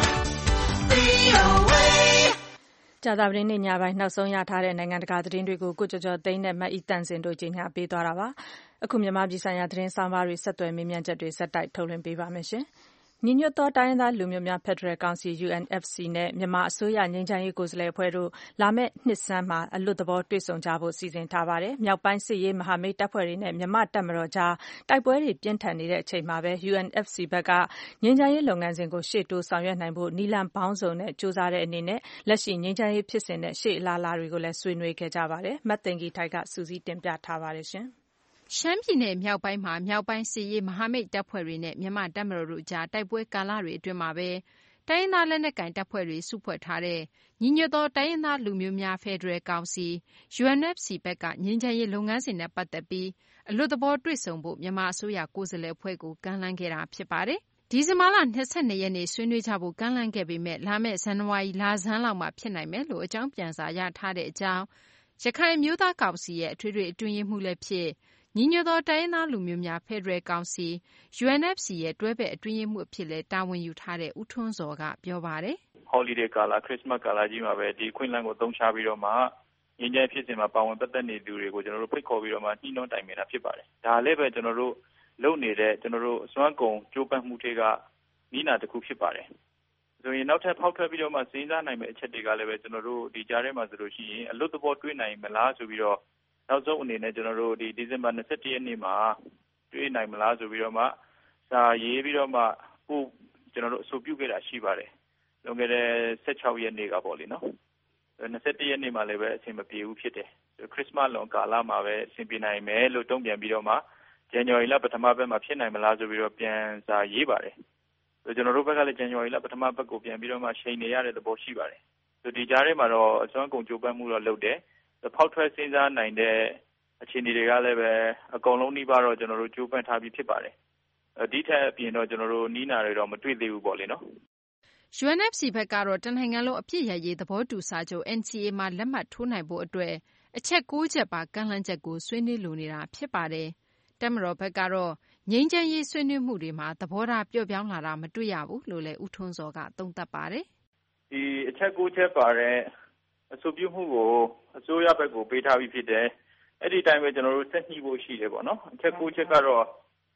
[SPEAKER 2] VOA ကြာသပတေးနေ့ညပိုင်းနောက်ဆုံးရထားတဲ့နိုင်ငံတကာသတင်းတွေကိုကိုကျော်ကျော်သိန်းနဲ့မအိသန့်စင်တို့ကြီးညာပေးသွားတာပါ။အခုမြန်မာပြည်ဆိုင်ရာသတင်းဆောင်းပါးတွေဆက်သွယ်မေးမြန်းချက်တွေဆက်တိုက်ထုတ်လွှင့်ပေးပါမယ်ရှင်။ညီညွတ်သောတိုင်းရင်းသားလူမျိုးများဖက်ဒရယ်ကောင်စီ UNFC နဲ့မြန်မာအစိုးရငြိမ်းချမ်းရေးကိုယ်စားလှယ်အဖွဲ့တို့လာမယ့်နှစ်ဆန်းမှာအလွတ်သဘောတွေ့ဆုံကြဖို့စီစဉ်ထားပါတယ်။မြောက်ပိုင်းစစ်ရေးမဟာမိတ်တပ်ဖွဲ့တွေနဲ့မြန်မာ့တပ်မတော်ကြားတိုက်ပွဲတွေပြင်းထန်နေတဲ့အချိန်မှာပဲ UNFC ဘက်ကငြိမ်းချမ်းရေးလုပ်ငန်းစဉ်ကိုရှေ့တိုးဆောင်ရွက်နိုင်ဖို့နည်းလမ်းပေါင်းစုံနဲ့ကြိုးစားတဲ့အနေနဲ့လက်ရှိငြိမ်းချမ်းရေးဖြစ်စဉ်နဲ့ရှေ့အလားအလာတွေကိုလည်းဆွေးနွေးခဲ့ကြပါတယ်။မသိင်္ဂီထိုက်ကစုစည်းတင်ပြထားပါတယ်ရှင်။
[SPEAKER 7] ရှမ်းပြည်နယ်မြောက်ပိုင်းမှာမြောက်ပိုင်းစစ်ရေးမဟာမိတ်တပ်ဖွဲ့တွေနဲ့မြန်မာ့တပ်မတော်တို့ကြားတိုက်ပွဲကာလတွေအတွင်းမှာပဲတိုင်းရင်းသားလက်နက်ကိုင်တပ်ဖွဲ့တွေစုဖွဲ့ထားတဲ့ညီညွတ်သောတိုင်းရင်းသားလူမျိုးများဖက်ဒရယ်ကောင်စီ UNFC ဘက်ကငြိမ်းချမ်းရေးလုပ်ငန်းစဉ်နဲ့ပတ်သက်ပြီးအလွတ်သဘောတွေ့ဆုံဖို့မြန်မာအစိုးရကိုယ်စားလှယ်အဖွဲ့ကိုကမ်းလှမ်းခဲ့တာဖြစ်ပါတယ်။ဒီဇင်ဘာလ22ရက်နေ့ဆွေးနွေးကြဖို့ကမ်းလှမ်းခဲ့ပေမဲ့လာမယ့်ဇန်နဝါရီလဆန်းလောက်မှဖြစ်နိုင်မယ်လို့အကြောင်းပြန်စာရထားတဲ့အကြောင်းရခိုင်အမျိုးသားကောင်စီရဲ့အထွေထွေအတွင်းရေးမှူးလည်းဖြစ်ညီညွတ်သောတိုင်းရင်းသားလူမျိုးများဖက်ဒရယ်ကောင်စီ UNFC ရဲ့တွဲဘက်အတွင်းရေးမှူးအဖြစ်လည်းတာဝန်ယူထားတဲ့ဦးထွန်းဇော်ကပြောပါတယ်
[SPEAKER 4] ။ Holiday ကာလခရစ်စမတ်ကာလကြီးမှာပဲဒီအခွင့်အလမ်းကိုသုံးချပြီးတော့မှငြိမ်းချမ်းဖြစ်စဉ်မှာပါဝင်ပတ်သက်နေသူတွေကိုကျွန်တော်တို့ဖိတ်ခေါ်ပြီးတော့မှနှီးနှောတိုင်ပင်တာဖြစ်ပါတယ်။ဒါလည်းပဲကျွန်တော်တို့လုပ်နေတဲ့ကျွန်တော်တို့အစွမ်းကုန်ကြိုးပမ်းမှုတွေကနီးနာတစ်ခုဖြစ်ပါတယ်။ဆိုရင်နောက်ထပ်ဖောက်ထွက်ပြီးတော့မှစဉ်းစားနိုင်မယ့်အချက်တွေကလည်းပဲကျွန်တော်တို့ဒီကြားထဲမှာဆိုလို့ရှိရင်အလွတ်သဘောတွေ့နိုင်မလားဆိုပြီးတော့နောက်ဆုံးအနေနဲ့ကျွန်တော်တို့ဒီဇင်ဘာ21ရက်နေ့မှာတွေ့နိုင်မလားဆိုပြီးတော့မှစာရေးပြီးတော့မှကိုကျွန်တော်တို့အဆိုပြုခဲ့တာရှိပါတယ်။လွန်ခဲ့တဲ့16ရက်နေ့ကပေါ့လေနော်။21ရက်နေ့မှာလည်းပဲအဆင်မပြေဘူးဖြစ်တယ်။ခရစ်စမတ်လွန်ကာလမှာပဲအဆင်ပြေနိုင်မယ်လို့တုံ့ပြန်ပြီးတော့မှဇန်နဝါရီလပထမပတ်မှာဖြစ်နိုင်မလားဆိုပြီးတော့ပြန်စာရေးပါတယ်။ကျွန်တော်တို့ဘက်ကလည်းဇန်နဝါရီလပထမပတ်ကိုပြန်ပြီးတော့မှချိန်နေရတဲ့သဘောရှိပါတယ်။ဒီကြားထဲမှာတော့အစွမ်းကုန်ကြိုးပမ်းမှုတော့လုပ်တယ်။ဖောက်ထွက်စဉ်းစားနိုင်တဲ့အခြေအနေတွေကလည်းပဲအကုန်လုံးနှိပါတော့ကျွန်တော်တို့ကြိုးပမ်းထားပြီးဖြစ်ပါတယ်။ဒီထက်အပြင်တော့ကျွန်တော်တို့နီးနာတွေတော့မတွေ့သေးဘူးပေါ့လေနော်
[SPEAKER 7] ။ UNFC ဘက်ကတော့တနိုင်ငံလုံးအပြည့်ရရေးသဘောတူစာချုပ် NCA မှာလက်မှတ်ထိုးနိုင်ဖို့အတွက်အချက်6ချက်ပါကမ်းလှမ်းချက်ကိုဆွေးနွေးလိုနေတာဖြစ်ပါတယ်။တပ်မတော်ဘက်ကတော့ငြိမ်းချမ်းရေးဆွေးနွေးမှုတွေမှာသဘောထားပျော့ပြောင်းလာတာမတွေ့ရဘူးလို့လည်းဦးထွန်းစောကသုံးသပ်ပါတယ်
[SPEAKER 4] ။ဒီအချက်6ချက်ပါတဲ့အဆိုပြုမှုကိုအစိုးရဘက်ကိုပေးထားပြီးဖြစ်တယ်။အဲ့ဒီတိုင်းပဲကျွန်တော်တို့ဆက်ညှိဖို့ရှိတယ်ပေါ့နော်။အချက်6ချက်ကတော့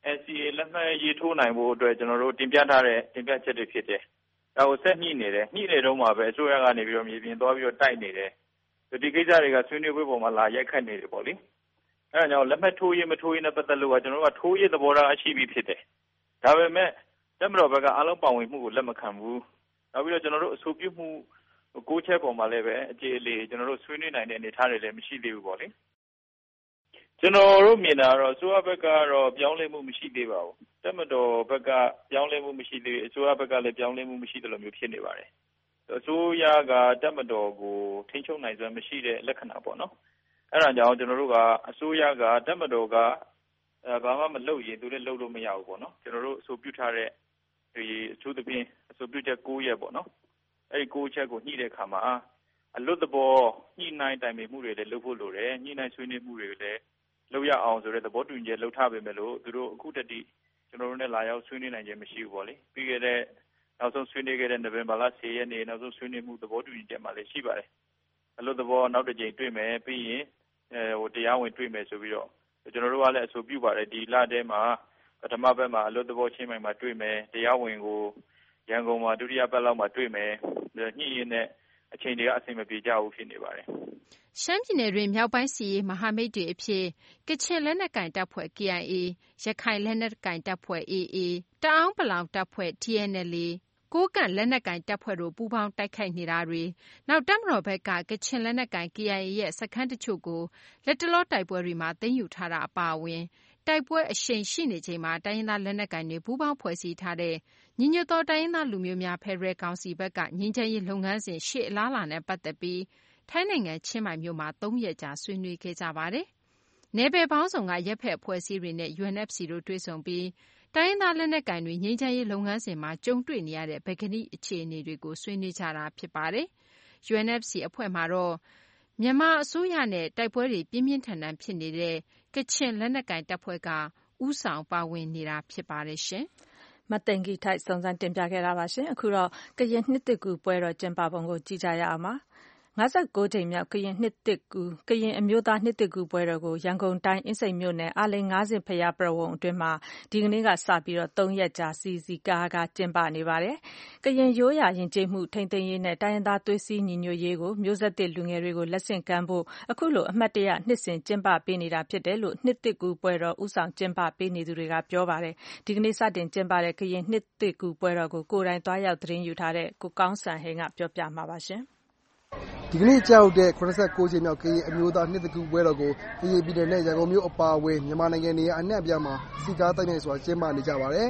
[SPEAKER 4] NCA လက်မှတ်ရေးထိုးနိုင်ဖို့အတွက်ကျွန်တော်တို့တင်ပြထားတဲ့တင်ပြချက်တွေဖြစ်တယ်။ဒါကိုဆက်ညှိနေတယ်။ညှိနေတော့မှပဲအစိုးရကနေပြီးတော့မြေပြင်သွားပြီးတော့တိုက်နေတယ်။ဒီကိစ္စတွေကဆွေးနွေးပွဲပေါ်မှာလာရိုက်ခတ်နေတယ်ပေါ့လေ။အဲဒါကြောင့်လက်မှတ်ထိုးရေးမထိုးရေးနဲ့ပတ်သက်လို့ကကျွန်တော်တို့ကထိုးရေးသဘောထားအရှိပြီးဖြစ်တယ်။ဒါပေမဲ့တပ်မတော်ဘက်ကအားလုံးပါဝင်မှုကိုလက်မခံဘူး။နောက်ပြီးတော့ကျွန်တော်တို့အဆိုပြုမှုကိုချက်ပေါ်မှာလည်းပဲအခြေအနေကျွန်တော်တို့ဆွေးနွေးနိုင်တဲ့အနေအထားတွေလည်းမရှိသေးဘူးပေါ့လေ။ကျွန်တော်တို့မြင်တာတော့အစိုးရဘက်ကတော့ပြောင်းလဲမှုမရှိသေးပါဘူး။တပ်မတော်ဘက်ကပြောင်းလဲမှုမရှိသေးဘူး။အစိုးရဘက်ကလည်းပြောင်းလဲမှုမရှိသလိုမျိုးဖြစ်နေပါတယ်။အစိုးရကတပ်မတော်ကိုထိန်းချုပ်နိုင်စွမ်းမရှိတဲ့လက္ခဏာပေါ့နော်။အဲဒါကြောင့်ကျွန်တော်တို့ကအစိုးရကတပ်မတော်ကဘာမှမလုပ်ရင်သူလည်းလုပ်လို့မရဘူးပေါ့နော်။ကျွန်တော်တို့အဆိုပြုထားတဲ့ဒီအထူးသဖြင့်အဆိုပြုချက်9ရက်ပေါ့နော်။အဲဒီ9ချက်ကိုညှိတဲ့အခါမှာအလွတ်သဘောညှိနှိုင်းတိုင်ပင်မှုတွေလည်းလုပ်ဖို့လိုတယ်။ညှိနှိုင်းဆွေးနွေးမှုတွေလည်းလုပ်ရအောင်ဆိုတဲ့သဘောတူညီချက်လုပ်ထားပေမဲ့လို့သူတို့အခုတည်းကျွန်တော်တို့နဲ့လာရောက်ဆွေးနွေးနိုင်ခြင်းမရှိဘူးပေါ့လေ။ပြီးခဲ့တဲ့နောက်ဆုံးဆွေးနွေးခဲ့တဲ့နိုဝင်ဘာလ10ရက်နေ့နောက်ဆုံးဆွေးနွေးမှုသဘောတူညီချက်မှာလည်းရှိပါတယ်။အလွတ်သဘောနောက်တစ်ကြိမ်တွေ့မယ်ပြီးရင်တရားဝင်တွေ့မယ်ဆိုပြီးတော့ကျွန်တော်တို့ကလည်းအဆိုပြုပါတယ်ဒီလထဲမှာပထမဘက်မှာအလွတ်သဘောချင်းမိုင်မှာတွေ့မယ်တရားဝင်ကိုရန်ကုန်မှာဒုတိယပတ်လောက်မှာတွေ့မယ်ညှိရင်းနဲ့အချိန်တွေကအဆင်မပြေကြဘူးဖြစ်နေပါတယ်
[SPEAKER 7] ရှမ်းပြည်နယ်တွင်မြောက်ပိုင်းစီရေးမဟာမိတ်တွေအဖြစ်ကချင်လက်နက်ကိုင်တပ်ဖွဲ့ KIA ရခိုင်လက်နက်ကိုင်တပ်ဖွဲ့ AA တအာင်းပလောင်တပ်ဖွဲ့ TNLA ကိုးကန့်လက်နက်ကိုင်တပ်ဖွဲ့တို့ပူးပေါင်းတိုက်ခိုက်နေတာတွေနောက်တပ်မတော်ဘက်ကကချင်လက်နက်ကိုင် KIA ရဲ့စခန်းတချို့ကိုလက်တလောတိုက်ပွဲတွေမှာသိမ်းယူထားတာအပါအဝင်တိုက်ပွဲအရှိန်ရှိနေချိန်မှာတိုင်းရင်းသားလက်နက်ကိုင်တွေပူးပေါင်းဖွဲ့စည်းထားတဲ့ညီညွတ်သောတိုင်းရင်းသားလူမျိုးများဖက်ဒရယ်ကောင်စီဘက်ကငြိမ်းချမ်းရေးလုပ်ငန်းစဉ်ရှေ့အလားအလာနဲ့ပတ်သက်ပြီးထိုင်းနိုင်ငံချင်းမိုင်မြို့မှာ3ရက်ကြာဆွေးနွေးခဲ့ကြပါတယ်။နယ်ပယ်ပေါင်းစုံကရပ်ဖက်အဖွဲ့အစည်းတွေနဲ့ UNFC တို့တွေ့ဆုံပြီးတိုင်းရင်းသားလက်နက်ကိုင်တွေငြိမ်းချမ်းရေးလုပ်ငန်းစဉ်မှာကြုံတွေ့နေရတဲ့ဗကနိအခြေအနေတွေကိုဆွေးနွေးကြတာဖြစ်ပါတယ်။ UNFC အဖွဲ့မှာတော့မြန်မာအစိုးရနဲ့တိုက်ပွဲတွေပြင်းပြင်းထန်ထန်ဖြစ်နေတဲ့ကချင်လက်နက်ကိုင်တပ်ဖွဲ့ကဦးဆောင်ပါဝင်နေတာဖြစ်ပါတယ်ရှင်
[SPEAKER 2] ။မသိင်္ဂီထိုက်စုံစမ်းတင်ပြခဲ့တာပါရှင်။အခုတော့ကရင်နှစ်သစ်ကူပွဲတော်ကျင်းပပုံကိုကြည့်ကြရအောင်ပါ59ကြိမ်မြောက်ကရင်နှစ်သစ်ကူကရင်အမျိုးသားနှစ်သစ်ကူပွဲတော်ကိုရန်ကုန်တိုင်းအင်းစိန်မြို့နယ်အာလိန်90ဖျားประဝုံအတွင်းမှာဒီကနေ့ကစပြီးတော့3ရက်ကြာစီစီကားကျင်းပနေပါတယ်။ကရင်ရိုးရာယဉ်ကျေးမှုထိန်းသိမ်းရေးနဲ့တိုင်းရင်းသားသွေးစည်းညီညွတ်ရေးကိုမျိုးဆက်သစ်လူငယ်တွေကိုလက်ဆင့်ကမ်းဖို့အခုလိုအမှတ်တရနှစ်စဉ်ကျင်းပပေးနေတာဖြစ်တယ်လို့နှစ်သစ်ကူပွဲတော်ဦးဆောင်ကျင်းပပေးနေသူတွေကပြောပါတယ်။ဒီကနေ့စတင်ကျင်းပတဲ့ကရင်နှစ်သစ်ကူပွဲတော်ကိုကိုယ်တိုင်သွားရောက်သတင်းယူထားတဲ့ကိုကောင်းစံဟင်းကပြောပြမှာပါရှင်။
[SPEAKER 8] ဒီကနေ့ကြောက်တဲ့89ကြိမ်မြောက်ကရင်အမျိုးသားနှစ်သစ်ကူပွဲတော်ကိုကရင်ပြည်နယ်နဲ့ရန်ကုန်မြို့အပါအဝင်မြန်မာနိုင်ငံနေရာအနှံ့အပြားမှာစီကားတိုက်မြိုက်စွာကျင်းပနေကြပါတယ်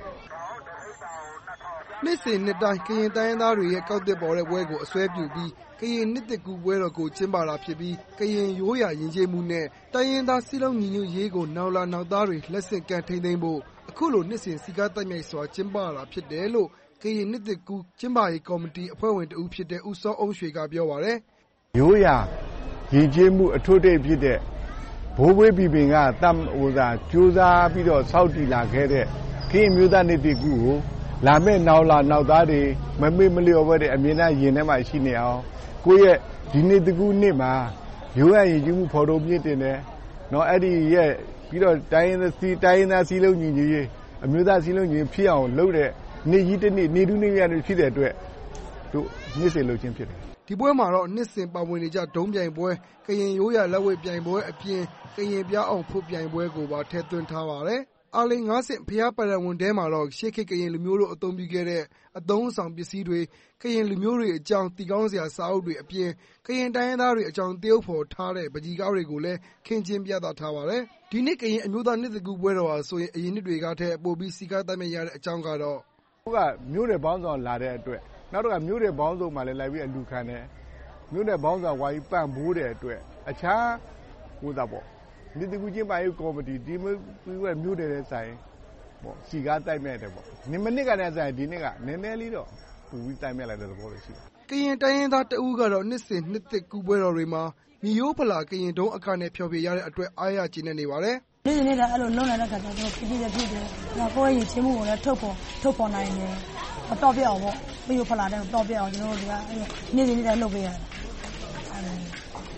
[SPEAKER 8] ။နှစ်စဉ်နှစ်တိုင်းကရင်တိုင်းရင်းသားတွေရဲ့ကောက်တစ်ပေါ်တဲ့ပွဲကိုအစွဲပြုပြီးကရင်နှစ်သစ်ကူပွဲတော်ကိုကျင်းပတာဖြစ်ပြီးကရင်ရိုးရာယဉ်ကျေးမှုနဲ့တိုင်းရင်းသားစည်းလုံးညီညွတ်ရေးကိုနောက်လာနောက်သားတွေလက်ဆင့်ကမ်းထိန်းသိမ်းဖို့အခုလိုနှစ်စဉ်စီကားတိုက်မြိုက်စွာကျင်းပတာဖြစ်တယ်လို့ကရင်နှစ်သစ်ကူကျင်းပရေးကော်မတီအဖွဲ့ဝင်တဦးဖြစ်တဲ့ဦးစောအုံးရွှေကပြောပါတယ်
[SPEAKER 9] ။ရိုးရာယဉ်ကျေးမှုအထွတ်အထိပ်ဖြစ်တဲ့ဘိုးဘွေးပြည်ပင်ကကြိုးစားပြီးတော့စောင့်တည်လာခဲ့တဲ့ကရင်မျိုးသားနှစ်သစ်ကူကိုလာမဲ့နောက်လာနောက်သားတွေမမေ့မလျော့ပဲတဲ့အမြင်နဲ့ရင်ထဲမှာရှိနေအောင်ကိုယ့်ရဲ့ဒီနှစ်သစ်ကူနှစ်မှာရိုးရာယဉ်ကျေးမှုဖော်ထုတ်မြင့်တင်တယ်။နော်အဲ့ဒီရဲ့ပြီးတော့တိုင်းရင်းသားစည်းလုံးညီညွတ်ရေးအမျိုးသားစည်းလုံးညီညွတ်ဖြစ်အောင်လုပ်တဲ့နေ့ကြီးတစ်နေ့နေတူးနေရတဲ့ဖြစ်တဲ့အတွက်တို့နှစ်စဉ်လုပ်ခြင်းဖြစ်တယ်
[SPEAKER 8] ဒီပွဲမှာတော့နှစ်စဉ်ပါဝင်နေကြဒုံးပြိုင်ပွဲကရင်ရိုးရာလက်ဝဲပြိုင်ပွဲအပြင်ကရင်ပြားအောင်ဖုတ်ပြိုင်ပွဲကိုပါထည့်သွင်းထားပါတယ်အာလိန်90ဖျားပရဝွန်ထဲမှာတော့ရှေးခေတ်ကရင်လူမျိုးတို့အသုံးပြုခဲ့တဲ့အသုံးအဆောင်ပစ္စည်းတွေကရင်လူမျိုးတွေအကြောင်းတည်ကောင်းစရာစာအုပ်တွေအပြင်ကရင်တိုင်းရင်းသားတွေအကြောင်းတရုပ်ဖော်ထားတဲ့ပကြီးကားတွေကိုလည်းခင်းကျင်းပြသထားပါတယ်ဒီနှစ်ကရင်အမျိုးသားနှစ်သစ်ကူပွဲတော်ဟာဆိုရင်အရင်နှစ်တွေကထက်ပိုပြီးစီကားတတ်မြရတဲ့အကြောင်းကတော့
[SPEAKER 9] ကမြို့နယ်ပေါင်းဆောင်လာတဲ့အတွက်နောက်တော့မြို့နယ်ပေါင်းစုံမှာလည်းလိုက်ပြီးအလူခံတယ်မြို့နယ်ပေါင်းဆောင်ဝါကြီးပန့်မိုးတဲ့အတွက်အခြားဟိုတာပေါ့နှစ်တကူချင်းပါရေးကော်မတီဒီမြို့နယ်ရဲ့ဆိုင်ပေါ့စီကားတိုက်မဲ့တယ်ပေါ့နိမနစ်ကလည်းဆိုင်ဒီနှစ်ကနည်းနည်းလေးတော့ပူပြီးတိုက်မဲ့လိုက်တဲ့သဘောလို့ရှိတယ်
[SPEAKER 8] ကရင်တိုင်းရင်းသားတအူးကတော့နှစ်စဉ်နှစ်သစ်ကူပွဲတော်တွေမှာမြို့ဖလာကရင်တုံးအခါနဲ့ဖျော်ဖြေရတဲ့အတွက်အားရကျင်းနေပါတယ်
[SPEAKER 10] နေ့စဉ်နေ့တိုင်းအဲ့လိုလုံးနေတဲ့ခါကျတော့ဖြစ်တယ်။နောက်ကိုယ်ရင်ချင်းမှုကိုလည်းထုတ်ပေါ်နိုင်တယ်။မတော့ပြအောင်ပေါ့။မြို့ဖလာတဲ့တော့ပြအောင်ကျွန်တော်တို့ကအဲ့လိုနေ့စဉ်နေ့တိုင်းလုပ်ပေးရတယ်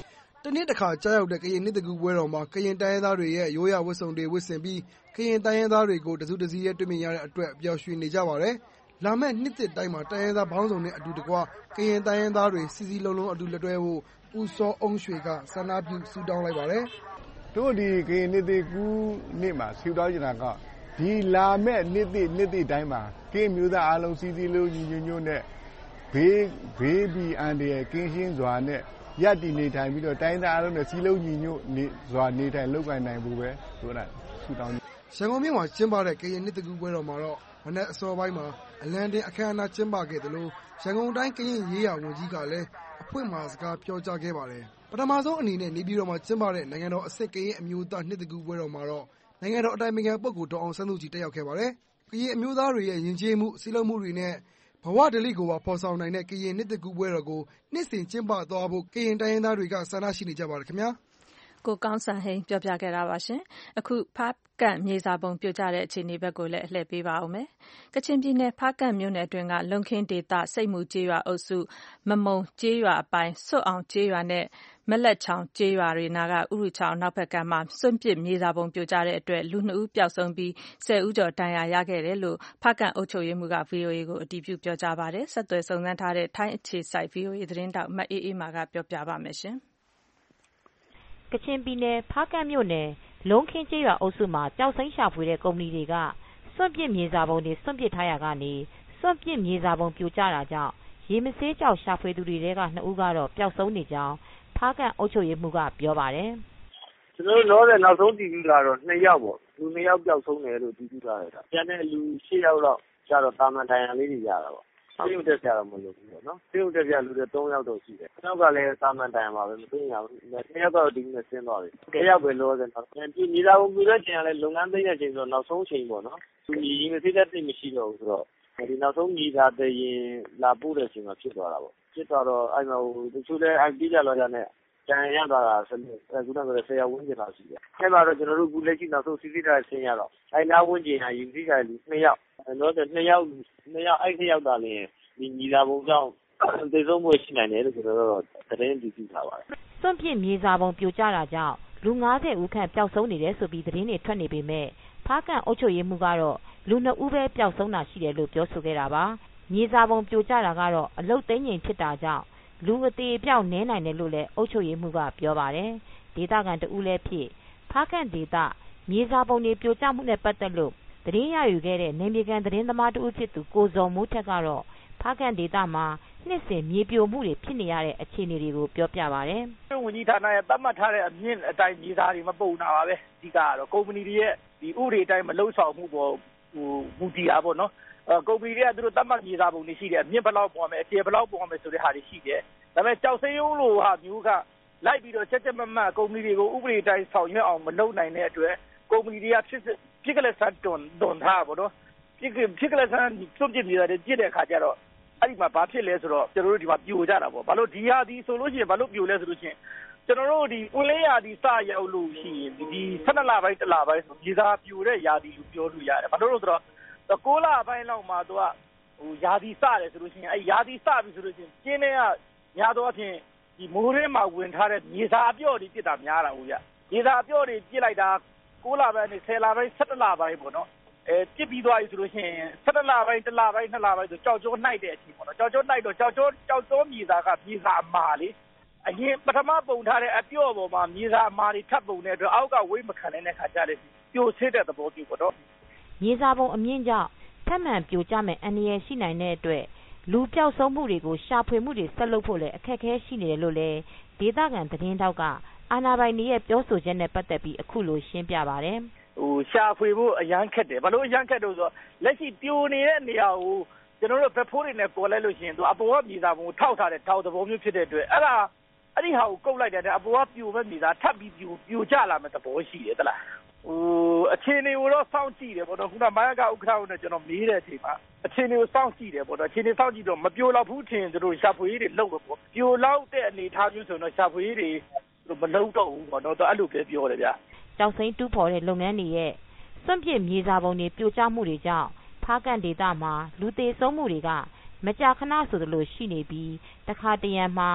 [SPEAKER 8] တနှစ်တစ်ခါကြားရောက်တဲ့ကရင်နှစ်တကူပွဲတော်မှာကရင်တိုင်းရင်းသားတွေရဲ့ရိုးရာဝတ်စုံတွေဝတ်ဆင်ပြီးကရင်တိုင်းရင်းသားတွေကိုတစုတစည်းရဲ့တွေ့မြင်ရတဲ့အတွက်ပျော်ရွှင်နေကြပါတယ်။လာမယ့်နှစ်သစ်တိုင်းမှာတိုင်းရင်းသားဘောင်းဆောင်နဲ့အတူတကွကရင်တိုင်းရင်းသားတွေစီစီလုံးလုံးအတူလက်တွဲဖို့ဦးစောအုံးရွှေကဆန္ဒပြုဆုတောင်းလိုက်ပါတယ်
[SPEAKER 9] ။တို့ဒီကရင်နှစ်သစ်ကူးနေ့မှာဆုတောင်းကြတာကဒီလာမယ့်နှစ်သစ်တိုင်းမှာကရင်မျိုးသားအားလုံးစီစီလုံးညီညွတ်နဲ့ဘေးဘီအန်တဲ့ကင်းရှင်းစွာနဲ့ရပ်တည်နေထိုင်ပြီးတော့တိုင်းသားအားလုံးနဲ့စီလုံးညီညွတ်နေစွာနေထိုင်လုပ်ကိုင်နိုင်ဖို့ပဲဆိုတာဆုတောင်း
[SPEAKER 8] ရန်ကုန်မြို့မှာကျင်းပတဲ့ကရင်နှစ်တကူပွဲတော်မှာတော့မနက်အစောပိုင်းမှာအလံတင်အခမ်းအနားကျင်းပခဲ့သလိုရန်ကုန်တိုင်းကရင်ရေးရာဝန်ကြီးကလည်းအဖွင့်မှာစကားပြောကြားခဲ့ပါတယ်ပထမဆုံးအနေနဲ့နေပြည်တော်မှာကျင်းပတဲ့နိုင်ငံတော်အစစ်ကရင်အမျိုးသားနှစ်တကူပွဲတော်မှာတော့နိုင်ငံတော်အတိုင်ပင်ခံပုဂ္ဂိုလ်ဒေါ်အောင်ဆန်းစုကြည်တက်ရောက်ခဲ့ပါတယ်ကရင်အမျိုးသားတွေရဲ့ယဉ်ကျေးမှုစီလုံးမှုတွေနဲ့ဘဝဓလေ့ကိုပါဖော်ဆောင်နိုင်တဲ့ကရင်နှစ်တကူပွဲတော်ကိုနှစ်စဉ်ကျင်းပသွားဖို့ကရင်တိုင်းရင်းသားတွေကဆန္ဒရှိနေကြပါတယ်ခင်ဗျာ
[SPEAKER 2] ကိုကောင်းစံဟိန်းပြောပြခဲ့တာပါရှင်အခုဖားကန့်မြေစာပုံပြိုကျတဲ့အခြေအနေဘက်ကိုလည်းအလှည့်ပေးပါအောင်မယ်ကချင်ပြည်နယ်ဖားကန့်မြို့နယ်အတွင်းကလုံခင်းဒေသစိတ်မှုကျေးရွာအုပ်စုမမုံကျေးရွာအပိုင်းစွတ်အောင်ကျေးရွာနဲ့မလက်ချောင်ကျေးရွာတွေနာကဥရုချောင်းနောက်ဘက်ကမှစွန့်ပစ်မြေစာပုံပြိုကျတဲ့အတွက်လူ2ဦးပျောက်ဆုံးပြီး10ဦးကျော်ဒဏ်ရာရခဲ့တယ်လို့ဖားကန့်အုပ်ချုပ်ရေးမှူးက VOA ကိုအတည်ပြုပြောကြားပါတယ်ဆက်သွယ်စုံစမ်းထားတဲ့ထိုင်းအခြေစိုက် VOA သတင်းတောက်မအေးအေးမာကပြောပြပါမယ်ရှင်
[SPEAKER 6] ကချင်ပြည်နယ်ဖားကန့်မြို့နယ်လုံးခင်းကျေးရွာအုပ်စုမှာကြောက်စိမ့်ရှာဖွေတဲ့ကုမ္ပဏီတွေကစွန့်ပစ်မြေစာပုံတွေစွန့်ပစ်ထားရာကနေစွန့်ပစ်မြေစာပုံပြိုကျတာကြောင့်ရေမဆေးကြောက်ရှာဖွေသူတွေထဲက2ဦးကတော့ပျောက်ဆုံးနေကြောင်းဖားကန့်အုပ်ချုပ်ရေးမှူးကပြောပါတယ်
[SPEAKER 11] ကျွန်တော်တို့နောက်ဆုံးတည်ပြီးကတော့2ယောက်ပေါ့လူ2ယောက်ပျောက်ဆုံးတယ်လို့တည်ပြီးထားတယ်။ကျန်တဲ့လူ6ယောက်လောက်ကျတော့တာမန်ဒဏ်ရာလေးတွေရတာပေါ့။ဆေးရုံတက်ကြတော့မလို့ဘူးပေါ့နော်။ဆေးရုံတက်ကြလူတွေ3ယောက်တော့ရှိတယ်။နောက်ကလည်းတာမန်ဒဏ်ရာမှာပဲမသိရဘူး။2ယောက်ကတော့ဒီနေ့ဆင်းသွားပြီ။1ယောက်ပဲလောတယ်နော်။ဒီမြေသားဝင်ပြတဲ့ချိန်ကလည်းလုပ်ငန်းသိတဲ့ချိန်ဆိုတော့နောက်ဆုံးချိန်ပေါ့နော်။သူကြီးမသိတဲ့တိတ်မရှိတော့ဘူးဆိုတော့ဒီနောက်ဆုံးမြေသားတရင်လာပို့တဲ့ချိန်မှာဖြစ်သွားတာပေါ့။ဖြစ်သွားတော့အဲ့မှာတချို့လည်းအပြီးကြလောကြနဲ့ကျန်ရသွားတာဆိုတော့ခုနကလည်း10ယောက်ဝန်းကျင်လောက်ရှိတယ်။အဲ့မှာတော့ကျွန်တော်တို့ခုလက်ရှိနောက်ဆုံးစီစစ်တာဆင်းရတော့အဲ့နာဝန်းကျင်ဟာယူစီးကြလူ2ယောက်တော့2ယောက်အဲ့2ယောက်သာလျှင်ဒီညီလာပုံကြောင့်သေဆုံးမှုရှိနိုင်တယ်လို့ကျွန်တော်တို့သတင်းတည်ပြုထားပါတယ်
[SPEAKER 6] ။စွန့်ပစ်မြေစာပုံပြိုကျတာကြောင့်လူ90ဦးခန့်ပျောက်ဆုံးနေတယ်ဆိုပြီးသတင်းတွေထွက်နေပေမဲ့ဖားကန့်အုပ်ချုပ်ရေးမှူးကတော့လူ2ဦးပဲပျောက်ဆုံးတာရှိတယ်လို့ပြောဆိုခဲ့တာပါ။မြေစာပုံပြိုကျတာကတော့အလုတ်သိမ်းချိန်ဖြစ်တာကြောင့်လူအသေးပြောက်နည်းနိုင်တယ်လို့လည်းအုပ်ချုပ်ရေးမှူးကပြောပါတယ်။ဒေသခံတဦးလည်းဖြစ်ဖားကန့်ဒေသမြေစာပုံတွေပြိုကျမှုနဲ့ပတ်သက်လို့သတင်းရယူခဲ့တဲ့နေမြေကန်သတင်းသမားတဦးဖြစ်သူကိုဇော်မိုးထက်ကတော့ဖားကန့်ဒေသမှာနှစ်စဉ်မြေပြိုမှုတွေဖြစ်နေရတဲ့အခြေအနေတွေကိုပြောပြပါတယ်
[SPEAKER 11] ။ဝန်ကြီးဌာနရဲ့သတ်မှတ်ထားတဲ့အမြင့်အတိုင်းမြေသားတွေမပုံတာပါပဲ။အဓိကတော့ကုမ္ပဏီတွေရဲ့ဒီဥပဒေအတိုင်းမလှုပ်ဆောင်မှုပေါ်မူတည်တာပေါ့နော်။ကုမ္ပဏီတွေကသူတို့သတ်မှတ်မြေသားပုံတွေရှိတယ်အမြင့်ဘယ်လောက်ပေါ်မယ်အကျယ်ဘယ်လောက်ပေါ်မယ်ဆိုတဲ့ဟာတွေရှိတယ်။ဒါပေမဲ့ကြောက်စိမ့်ရုံးလိုဟာမျိုးကလိုက်ပြီးတော့ချက်မမှတ်ကုမ္ပဏီတွေကိုဥပဒေတိုင်းဆောင်ရွက်အောင်မလုပ်နိုင်တဲ့အတွက်ကုမ္ပဏီတွေကဖြစ်ကလေးစံတွန်ထားပါတော့ဖြစ်ကလေးစံစွန့်ပစ်နေတာတွေပြည့်တဲ့အခါကျတော့အဲ့ဒီမှာဘာဖြစ်လဲဆိုတော့ကျွန်တော်တို့ဒီမှာပြိုကြတာပေါ့ဘာလို့ဒီဟာဒီဆိုလို့ရှိရင်ဘာလို့ပြိုလဲဆိုလို့ရှိရင်ကျွန်တော်တို့ဒီဦးလေးရာဒီစရောက်လို့ရှိရင်ဒီ12လပိုင်း1လပိုင်းဆိုဒီသားပြိုတဲ့ရာဒီလို့ပြောလို့ရတယ်ဘာလို့လဲဆိုတော့9လပိုင်းလောက်မှာသူကရာဒီစတယ်ဆိုလို့ရှိရင်အဲ့ရာဒီစပြီဆိုလို့ရှိရင်ကျင်းတဲ့ကညာတော့အဖြစ်ဒီမိုးရင်းမှာဝင်ထားတဲ့မြေစာအပြော့တွေပြစ်တာများတာဟုတ်ရမြေစာအပြော့တွေပြစ်လိုက်တာ9လပိုင်းနဲ့10လပိုင်း17လပိုင်းပေါ့နော်ပြစ်ပြီးသွားပြီဆိုလို့ရှိရင်17လပိုင်း1လပိုင်း2လပိုင်းဆိုကြောက်ကြောနှိုက်တဲ့အချိန်ပေါ့နော်ကြောက်ကြောနှိုက်တော့ကြောက်ကြောမြေစာကမြေစာအမာလေအရင်ပထမပုံထားတဲ့အပြော့ပေါ်မှာမြေစာအမာတွေထပ်ပုံတဲ့အတွက်အောက်ကဝိတ်မခံနိုင်တဲ့ခါကျလေပြိုဆစ်တဲ့သဘောမျိုးပေါ့နော်
[SPEAKER 6] မြေစာပုံအမြင့်ကြောင့်ထပ်မံပြိုကျမဲ့အန္တရာယ်ရှိနိုင်တဲ့အတွက်လူပျောက်ဆုံးမှုတွေကိုရှာဖွေမှုတွေဆက်လုပ်ဖို့လည်းအခက်အခဲရှိနေတယ်လို့လည်းဒေသခံသတင်းတောက်ကအာဏာပိုင်တွေရဲ့ပြောဆိုချက်နဲ့ပတ်သက်ပြီးအခုလိုရှင်းပြပါတယ်
[SPEAKER 11] ရှာဖွေဖို့အရန်ခက်တယ်ဘာလို့အရန်ခက်လို့ဆိုတော့လက်ရှိပြိုနေတဲ့နေရာကိုကျွန်တော်တို့ဘက်ဖိုးတွေနဲ့ပေါ်လိုက်လို့ရှိရင်သူအပေါ်ကမြေစာပုံကိုထောက်ထားတဲ့ထောက်သဘောမျိုးဖြစ်တဲ့အတွက်အဲ့ဒီဟာကိုကုတ်လိုက်တဲ့အပေါ်ကပြိုမဲ့မြေစာထပ်ပြီးပြိုကျလာမဲ့သဘောရှိတယ်တလားအခြေအနေကိုတော့စောင့်ကြည့်တယ်ပေါ့နော်ခုနမာယကဥက္ကဋ္ဌနဲ့ကျွန်တော်မေးတဲ့အချိန်မှာအခြေအနေကိုစောင့်ကြည့်တယ်ပေါ့နော်အခြေအနေစောင့်ကြည့်တော့မပြိုတော့ဘူးထင်တို့ရှာဖွေရေးတွေလုပ်လို့ပေါ့ပြိုလောက်တဲ့အနေထားမျိုးဆိုတော့ရှာဖွေရေးတွေမလုပ်တော့ဘူးပေါ့နော်အဲ့လိုပဲပြောတယ်ဗျ
[SPEAKER 6] ကြောက်စိမ့်တူးဖော်တဲ့လုပ်ငန်းတွေရဲ့စွန့်ပစ်မြေစာပုံတွေပြိုကျမှုတွေကြောင့်ဖားကန့်ဒေသမှာလူသေဆုံးမှုတွေကမကြာခဏဆိုသလိုရှိနေပြီးတခါတရံမှာရ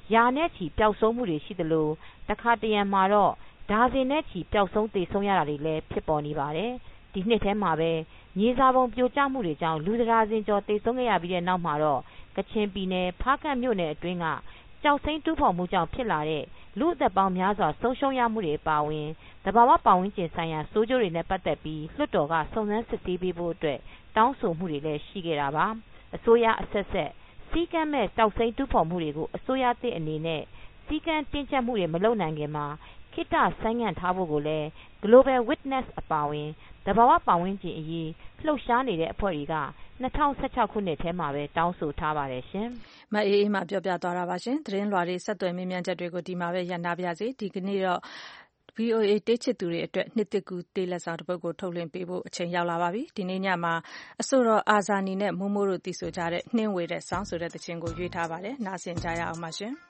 [SPEAKER 6] ရာနဲ့ချီပျောက်ဆုံးမှုတွေရှိသလိုတခါတရံမှာတော့ဒါဇင်နဲ့ချီပျောက်ဆုံးသေဆုံးရတာတွေလည်းဖြစ်ပေါ်နေပါတယ်။ဒီနှစ်ထဲမှာပဲမြေစာပုံပြိုကျမှုတွေကြောင့်လူတဒါဇင်ကျော်သေဆုံးခဲ့ရပြီးတဲ့နောက်မှာတော့ကချင်ပြည်နယ်ဖားကန့်မြို့နယ်အတွင်းကကျောက်စိမ်းတူးဖော်မှုကြောင့်ဖြစ်လာတဲ့လူအသက်ပေါင်းများစွာဆုံးရှုံးရမှုတွေအပါအဝင်သဘာဝပတ်ဝန်းကျင်ဆိုင်ရာဆိုးကျိုးတွေနဲ့ပတ်သက်ပြီးလွှတ်တော်ကစုံစမ်းစစ်ဆေးပေးဖို့အတွက်တောင်းဆိုမှုတွေလည်းရှိခဲ့တာပါ။အစိုးရအဆက်ဆက်စည်းကမ်းမဲ့ကျောက်စိမ်းတူးဖော်မှုတွေကိုအစိုးရသစ်အနေနဲ့စည်းကမ်းတင်းကျပ်မှုတွေမလုပ်နိုင်ခင်မှာခေတ္တဆိုင်းငံ့ထားဖို့ကိုလည်း Global Witness အပါအဝင်သဘာဝပတ်ဝန်းကျင်အရေးလှုပ်ရှားနေတဲ့အဖွဲ့တွေက2016 ခုနှစ်ထဲမှာပဲတောင်းဆိုထားပါတယ်ရှင်
[SPEAKER 2] ။မအေးအေးမှပြောပြသွားတာပါရှင်။သတင်းလွှာတွေဆက်သွယ်မေးမြန်းချက်တွေကိုဒီမှာပဲရပ်နားပါရစေ။ဒီကနေ့တော့ VOA တေးချစ်သူတွေအတွက်နှစ်သစ်ကူးတေးလက်ဆောင်တစ်ပုဒ်ကိုထုတ်လွှင့်ပေးဖို့အချိန်ရောက်လာပါပြီ။ဒီနေ့ညမှာအဆိုတော်အာဇာနည်နဲ့မိုးမိုးတို့တီးဆိုကြတဲ့နှင်းဝေတဲ့ဆောင်းဆိုတဲ့သချင်းကိုရွေးထားပါတယ်။နားဆင်ကြရအောင်ပါရှင်။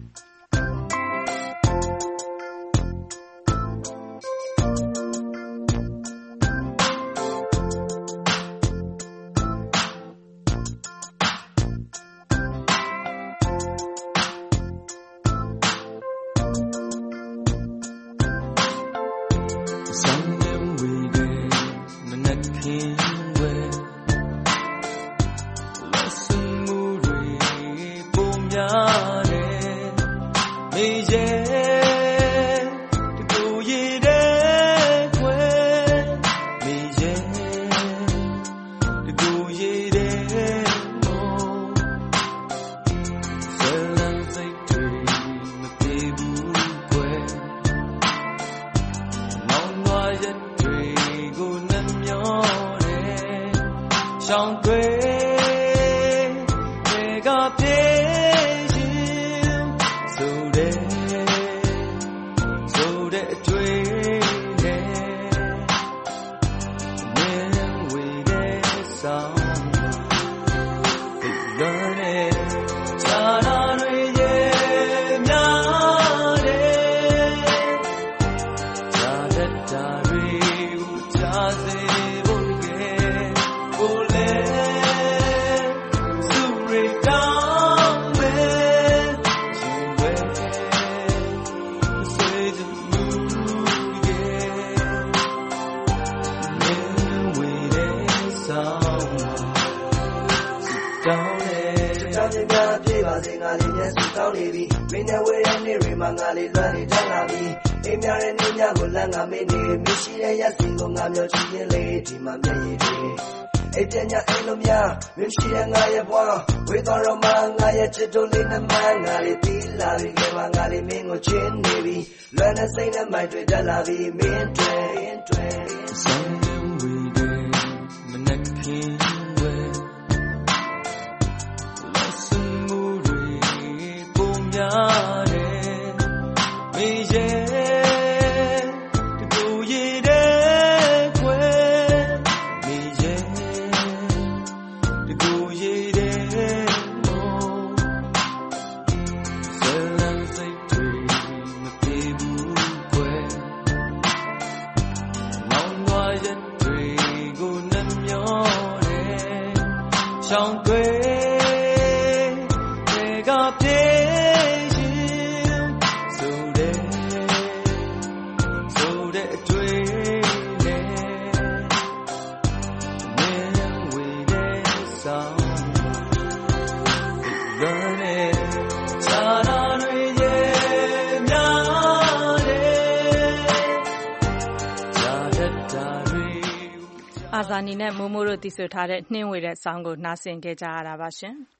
[SPEAKER 2] အာဇာနည်နဲ့မိုးမိုးတို့တီးဆိုထားတဲ့နှင်းဝေတဲ့ဆောင်းကိုနားဆင်ခဲ့ကြရတာပါရှင်။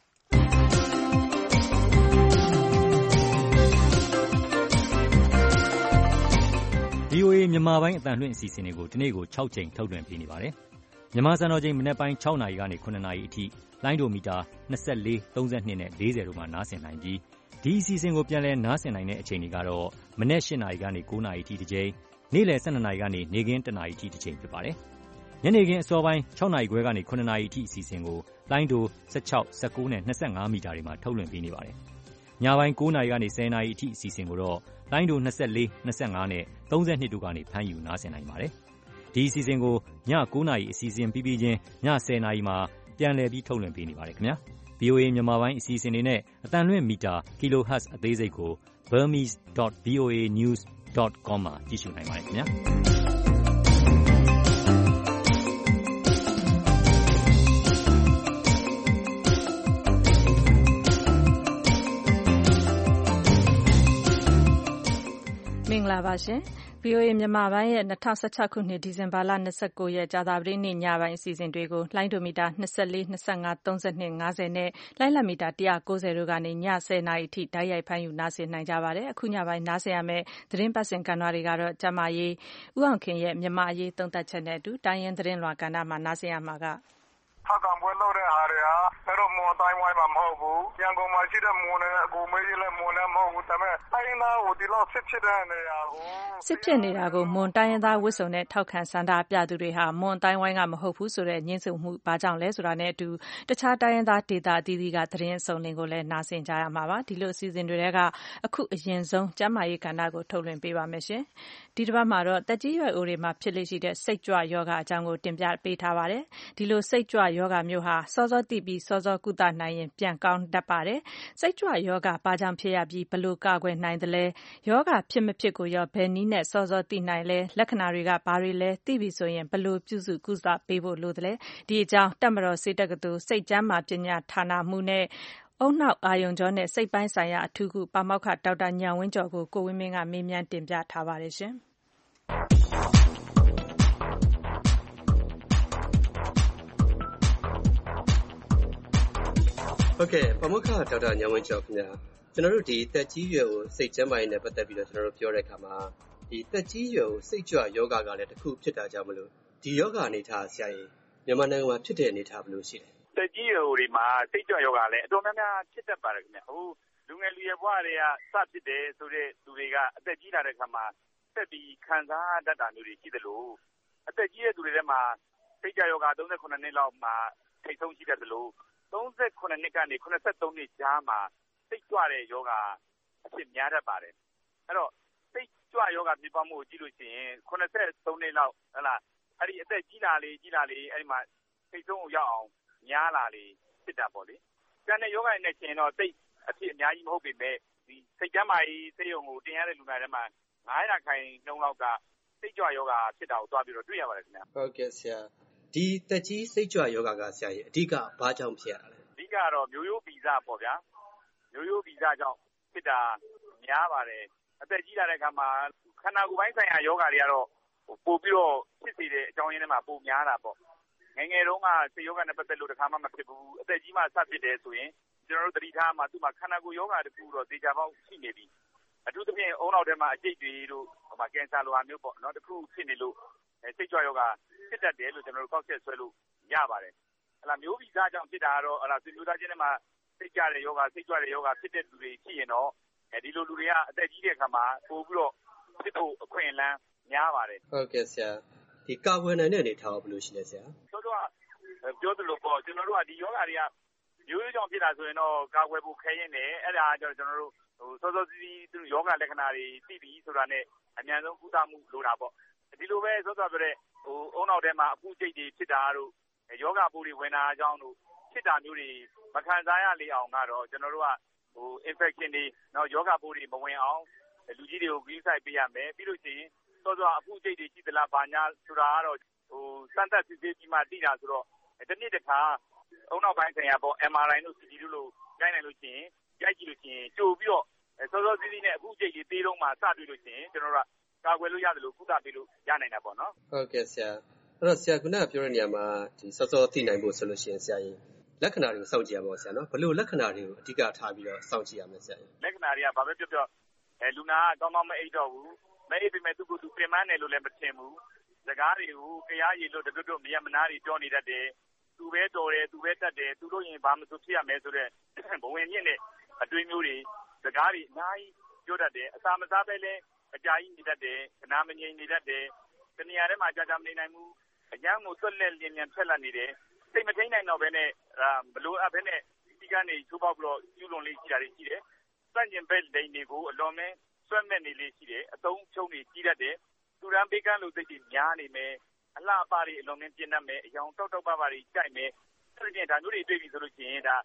[SPEAKER 3] VOA မြန်မာပိုင်းအသံလွှင့်အစီအစဉ်တွေကိုဒီနေ့ကို6ကြိမ်ထုတ်လွှင့်ပေးနေပါတယ်။မြန်မာစံတော်ချိန်မနက်ပိုင်း6နာရီကနေ9နာရီအထိလိုင်းဒိုမီတာ24 32နဲ့40တို့မှာနားဆင်နိုင်ပြီးဒီအစီအစဉ်ကိုပြန်လည်နားဆင်နိုင်တဲ့အချိန်တွေကတော့မနက်8နာရီကနေ9နာရီအထိတစ်ကြိမ်နေ့လယ်12နာရီကနေနေ့ခင်း1နာရီအထိတစ်ကြိမ်ဖြစ်ပါတယ်။ညနေခင်းအစောပိုင်း6နာရီခွဲကနေ9နာရီအထိအစီအစဉ်ကိုလိုင်းဒို16 19နဲ့25မီတာတွေမှာထုတ်လွှင့်ပေးနေပါတယ်။ညပိုင်း9နာရီကနေ10နာရီအထိအစီအစဉ်ကိုတော့လိုင်းဒို24 25နဲ့32တို့ကနေဖမ်းယူနားဆင်နိုင်ပါတယ်။ဒီအစီအစဉ်ကိုည9နာရီအစီအစဉ်ပြီးပြီးချင်းည10နာရီမှာပြန်လည်ပြီးထုတ်လွှင့်ပေးနေပါတယ်ခင်ဗျာ။ VOA မြန်မာပိုင်းအစီအစဉ်တွေနဲ့အသံလွှင့်မီတာ kilohertz အသေးစိတ်ကို burmese.voanews.com မှာကြည့်ရှုနိုင်ပါတယ်ခင်ဗျာ
[SPEAKER 2] မင်္ဂလာပါရှင် VOA မြန်မာပိုင်းရဲ့2016ခုနှစ်ဒီဇင်ဘာလ29ရက်ကြာသပတေးနေ့ညပိုင်းအစီအစဉ်တွေကိုလိုင်းဒိုမီတာ24 25 32 50နဲ့လိုင်းလတ်မီတာ190တို့ကနေည10:00နာရီအထိတိုက်ရိုက်ဖမ်းယူနားဆင်နိုင်ကြပါတယ်အခုညပိုင်းနားဆင်ရမယ့်သတင်းပတ်စဉ်ကဏ္ဍတွေကတော့ကျမရေးဦးအောင်ခင်ရဲ့မြန်မာအရေးသုံးသပ်ချက်နဲ့အတူတိုင်းရင်းသတင်းလွှာကဏ္ဍမှာနားဆင်ရမှာက
[SPEAKER 12] ထောက်ခံပွဲလုပ်တဲ့ဟာတွေဟာအဲ့တော့မွန်တိုင်းဝိုင်းမှာမဟုတ်ဘူးရန်ကုန်မှာရှိတဲ့မွန်နဲ့အကူမေးကြီးလည်းမွန်လည်းမဟုတ်ဘူးဒါပေမဲ့တိုင်းသားကိုဒီလောက်စစ်ဖြစ်တဲ့နေရာကို
[SPEAKER 2] စစ်ဖြစ်နေတာကိုမွန်တိုင်းရင်းသားဝစ်စုံနဲ့ထောက်ခံဆန္ဒပြသူတွေဟာမွန်တိုင်းဝိုင်းကမဟုတ်ဘူးဆိုတဲ့ညှင်းဆိုမှုဘာကြောင့်လဲဆိုတာနဲ့အတူတခြားတိုင်းရင်းသားဒေသအသီးသီးကသတင်းအစုံလင်ကိုလည်းနားဆင်ကြရမှာပါဒီလိုအစီအစဉ်တွေကအခုအရင်ဆုံးကျန်းမာရေးကဏ္ဍကိုထုတ်လွှင့်ပေးပါမယ်ရှင်ဒီတစ်ပတ်မှာတော့တက်ကြီးရွယ်အိုတွေမှာဖြစ်လေ့ရှိတဲ့စိတ်ကြွယောဂအကြောင်းကိုတင်ပြပေးထားပါတယ်ဒီလိုစိတ်ကြွယောဂမျိုးဟာစောစောသိပြီးစောစောကုသနိုင်ရင်ပြန်ကောင်းတတ်ပါတယ်စိတ်ကြွယောဂဘာကြောင့်ဖြစ်ရပြီးဘယ်လိုကာကွယ်နိုင်သလဲယောဂဖြစ်မဖြစ်ကိုရောဘယ်နည်းနဲ့စောစောသိနိုင်လဲလက္ခဏာတွေကဘာတွေလဲသိပြီဆိုရင်ဘယ်လိုပြုစုကုသပေးဖို့လိုသလဲဒီအကြောင်းတပ်မတော်စေတက္ကသိုလ်စိတ်ကျန်းမာပညာဌာနမှနဲ့ဦးနှောက်အာယုံကြောနဲ့စိတ်ပိုင်းဆိုင်ရာအထူးကုပါမောက္ခဒေါက်တာညောင်ဝင်းကျော်ကိုကိုဝင်းမင်းကမေးမြန်းတင်ပြထားပါတယ်ရှင်
[SPEAKER 13] ဟုတ်ကဲ့ပါမောက္ခဒေါက်တာညောင်ဝင်းကျော်ခင်ဗျာကျွန်တော်တို့ဒီတက်ကြီးရွယ်ကိုစိတ်ကျန်းမာရေးနဲ့ပတ်သက်ပြီးတော့ကျွန်တော်တို့ပြောတဲ့အခါမှာဒီတက်ကြီးရွယ်ကိုစိတ်ကြွယောဂကလည်းတစ်ခုဖြစ်တာကြောင့်မလို့ဒီယောဂအနေထားဆရာကြီးမြန်မာနိုင်ငံမှာဖြစ်တဲ့အနေထားဘယ်လိုရှိလဲ
[SPEAKER 11] တက်ကြီးရွယ်တွေမှာစိတ်ကြွယောဂလည်းအတော်များများဖြစ်တတ်ပါတယ်ခင်ဗျာအခုလူငယ်လူရွယ်ဘဝတွေကစဖြစ်တယ်ဆိုတဲ့သူတွေကအသက်ကြီးလာတဲ့အခါမှာဆက်ပြီးခံစားတတ်တာမျိုးတွေရှိသလိုအသက်ကြီးတဲ့သူတွေထဲမှာစိတ်ကြွယောဂ38နှစ်လောက်မှာထိတ်ဆုံးရှိတတ်သလို38နှစ်ကနေ83နှစ်ကြားမှာစိတ်ကြွတဲ့ယောဂအဖြစ်များတတ်ပါတယ်အဲ့တော့စိတ်ကြွယောဂဖြစ်ပွားမှုကိုကြည့်လို့ရှိရင်83နှစ်လောက်ဟလားအဲ့ဒီအသက်ကြီးလာလေအဲ့ဒီမှာစိတ်ဆုံးကိုရောက်အောင်များလာလေဖြစ်တာပေါ့လေကျန်တဲ့ယောဂတွေနဲ့ရှင်တော့စိတ်အဖြစ်အများကြီးမဟုတ်ပေမဲ့ဒီစိတ်ကျန်းမာရေးစိတ်ယုံကိုတင်ရတဲ့လူနာတွေမှာ900ခိုင်နှုန်းလောက်ကစိတ်ကြွယောဂဖြစ်တာကိုတွားပြီးတော့တွေ့ရပါတယ်ခင်ဗျာ
[SPEAKER 13] ဟုတ်ကဲ့ဆရာဒီတက်ကြီးစိတ်ကြွယောဂကဆရာကြီးအဓိကဘာကြောင့်ဖြစ်ရတာလဲ
[SPEAKER 11] အဓိကတော့မျိုးရိုးဗီဇပေါ့ဗျာမျိုးရိုးဗီဇကြောင့်ဖြစ်တာများပါတယ်အသက်ကြီးလာတဲ့အခါမှာခန္ဓာကိုယ်ပိုင်းဆိုင်ရာယောဂတွေကတော့ပို့ပြီးတော့ဖြစ်စေတဲ့အကြောင်းရင်းတွေမှာပိုများတာပေါ့ငယ်ငယ်တုန်းကစိတ်ယောဂနဲ့ပတ်သက်လို့တခါမှမဖြစ်ဘူးအသက်ကြီးမှစဖြစ်တယ်ဆိုရင်ကျွန်တော်တို့သတိထားမှသူ့မှာခန္ဓာကိုယ်ယောဂတခုတော့သေချာပေါက်ရှိနေပြီအထူးသဖြင့်အုံနောက်ထဲမှာအကျိတ်တွေတို့ကင်ဆာလိုဟာမျိုးပေါ့နော်တခုဖြစ်နေလို့စိတ်ကြွယောဂဖြစ်တတ်တယ်လို့ကျွန်တော်တို့ကောက်ချက်ဆွဲလို့ရပါတယ်အဲ့လားမျိုးဗီဇကြောင့်ဖြစ်တာကတော့အဲ့လားဆွေမျိုးသားချင်းတွေမှာစိတ်ကြတဲ့ယောဂစိတ်ကြွတဲ့ယောဂဖြစ်တဲ့လူတွေရှိရင်တော့ဒီလိုလူတွေကအသက်ကြီးတဲ့အခါမှာပို့ပြီးတော့ဖြစ်ဖို့အခွင့်အလမ်းများပါတယ်
[SPEAKER 13] ဟုတ်ကဲ့ဆရာဒီကာကွယ်နိုင်တဲ့အနေထားဘယ်လိုရှိလဲဆရာ
[SPEAKER 11] တို့ကပြောသလိုပေါ့ကျွန်တော်တို့ကဒီယောဂတွေကမျိုးရိုးကြောင့်ဖြစ်တာဆိုရင်တော့ကာကွယ်ဖို့ခဲရင်တယ်အဲ့ဒါကြောင့်ကျွန်တော်တို့စောစောစီးစီးသူယောဂလက္ခဏာတွေသိပြီးဆိုတာနဲ့အများဆုံးကုသမှုလိုတာပေါ့ဒီလိုပဲစောစောပြောတဲ့အုံနောက်ထဲမှာအပူကျိတ်တွေဖြစ်တာတို့ယောဂပိုးတွေဝင်တာအကြောင်းတို့ဖြစ်တာမျိုးတွေမခံစားရလေအောင်ကတော့ကျွန်တော်တို့ကinfection တွေနော်ယောဂပိုးတွေမဝင်အောင်လူကြီးတွေကိုဂရုစိုက်ပေးရမယ်ပြီးလို့ရှိရင်စောစောအပူကျိတ်တွေရှိသလားဘာညာဆိုတာကတော့စမ်းသပ်စစ်ဆေးပြီးမှသိတာဆိုတော့ဒီနေ့တခါအုံနောက်ပိုင်းဆိုင်ရာပေါ့ MRI တို့ CT တို့လို့ရိုက်နိုင်လို့ရှိရင်ရိုက်ကြည့်လို့ရှိရင်ကြိုပြီးတော့စောစောစီးစီးနဲ့အပူကျိတ်တွေသေးတော့မှစတွေ့လို့ရှိရင်ကျွန်တော်တို့ကကာကွယ်လို့ရတယ်လို့ကုသပေးလို့ရနိုင်တာပေါ့နော်
[SPEAKER 13] ဟုတ်ကဲ့ဆရာအဲ့တော့ဆရာခုနကပြောတဲ့နေရာမှာဒီစောစောသိနိုင်ဖို့ဆိုလို့ရှိရင်ဆရာကြီးလက္ခဏာတွေကိုစောင့်ကြည့်ရပါဦးဆရာနော်ဘယ်လိုလက္ခဏာတွေကိုအဓိကထားပြီးတော့စောင့်ကြည့်ရမလဲဆရာကြီး
[SPEAKER 11] လက္ခဏာတွေကဘာပဲပြောလူနာကကောင်းကောင်းမအိပ်တော့ဘူးမအိပ်ပေမဲ့သူ့ကိုယ်သူပြင်ပန်းတယ်လို့လည်းမထင်ဘူးစကားတွေကိုကြားရည်လို့တွတ်မရမနာတွေပြောနေတတ်တယ်သူပဲတော်တယ်သူပဲတတ်တယ်သူတို့ရင်ဘာမှမဆိုဖြစ်ရမယ်ဆိုတဲ့ဘဝင်မြင့်တဲ့အတွေးမျိုးတွေစကားတွေအများကြီးပြောတတ်တယ်အစာမစားပဲလဲအကြာကြီးနေတတ်တယ်ခဏမငြိမ်နေတတ်တယ်တနေရာထဲမှာကြာမနေနိုင်ဘူးအញ្ញမ်းကိုသွက်လက်လင်းမြန်ဖြက်လက်နေတယ်စိတ်မထိန်နိုင်တော့ဘဲနဲ့ဘလို့အပ်ဘဲနဲ့ဒီကနေချိုးပေါက်ပြီးတော့ကျူးလွန်လေးရှိတာတွေရှိတယ်စန့်ကျင်ဘက်လိန်တွေကိုအလွန်မဲဆွဲမဲ့နေလေးရှိတယ်အသုံးချုံတွေကြီးတတ်တယ်သူရန်ဘေးကန်းလိုသိတွေများနေမယ်အလှအပတွေအလွန်မဲပြင်းတတ်မယ်အယောင်တောက်ပပတွေကြိုက်မယ်အဲ့ဒီဒါမျိုးတွေတွေ့ပြီဆိုလို့ရှိရင်ဒါ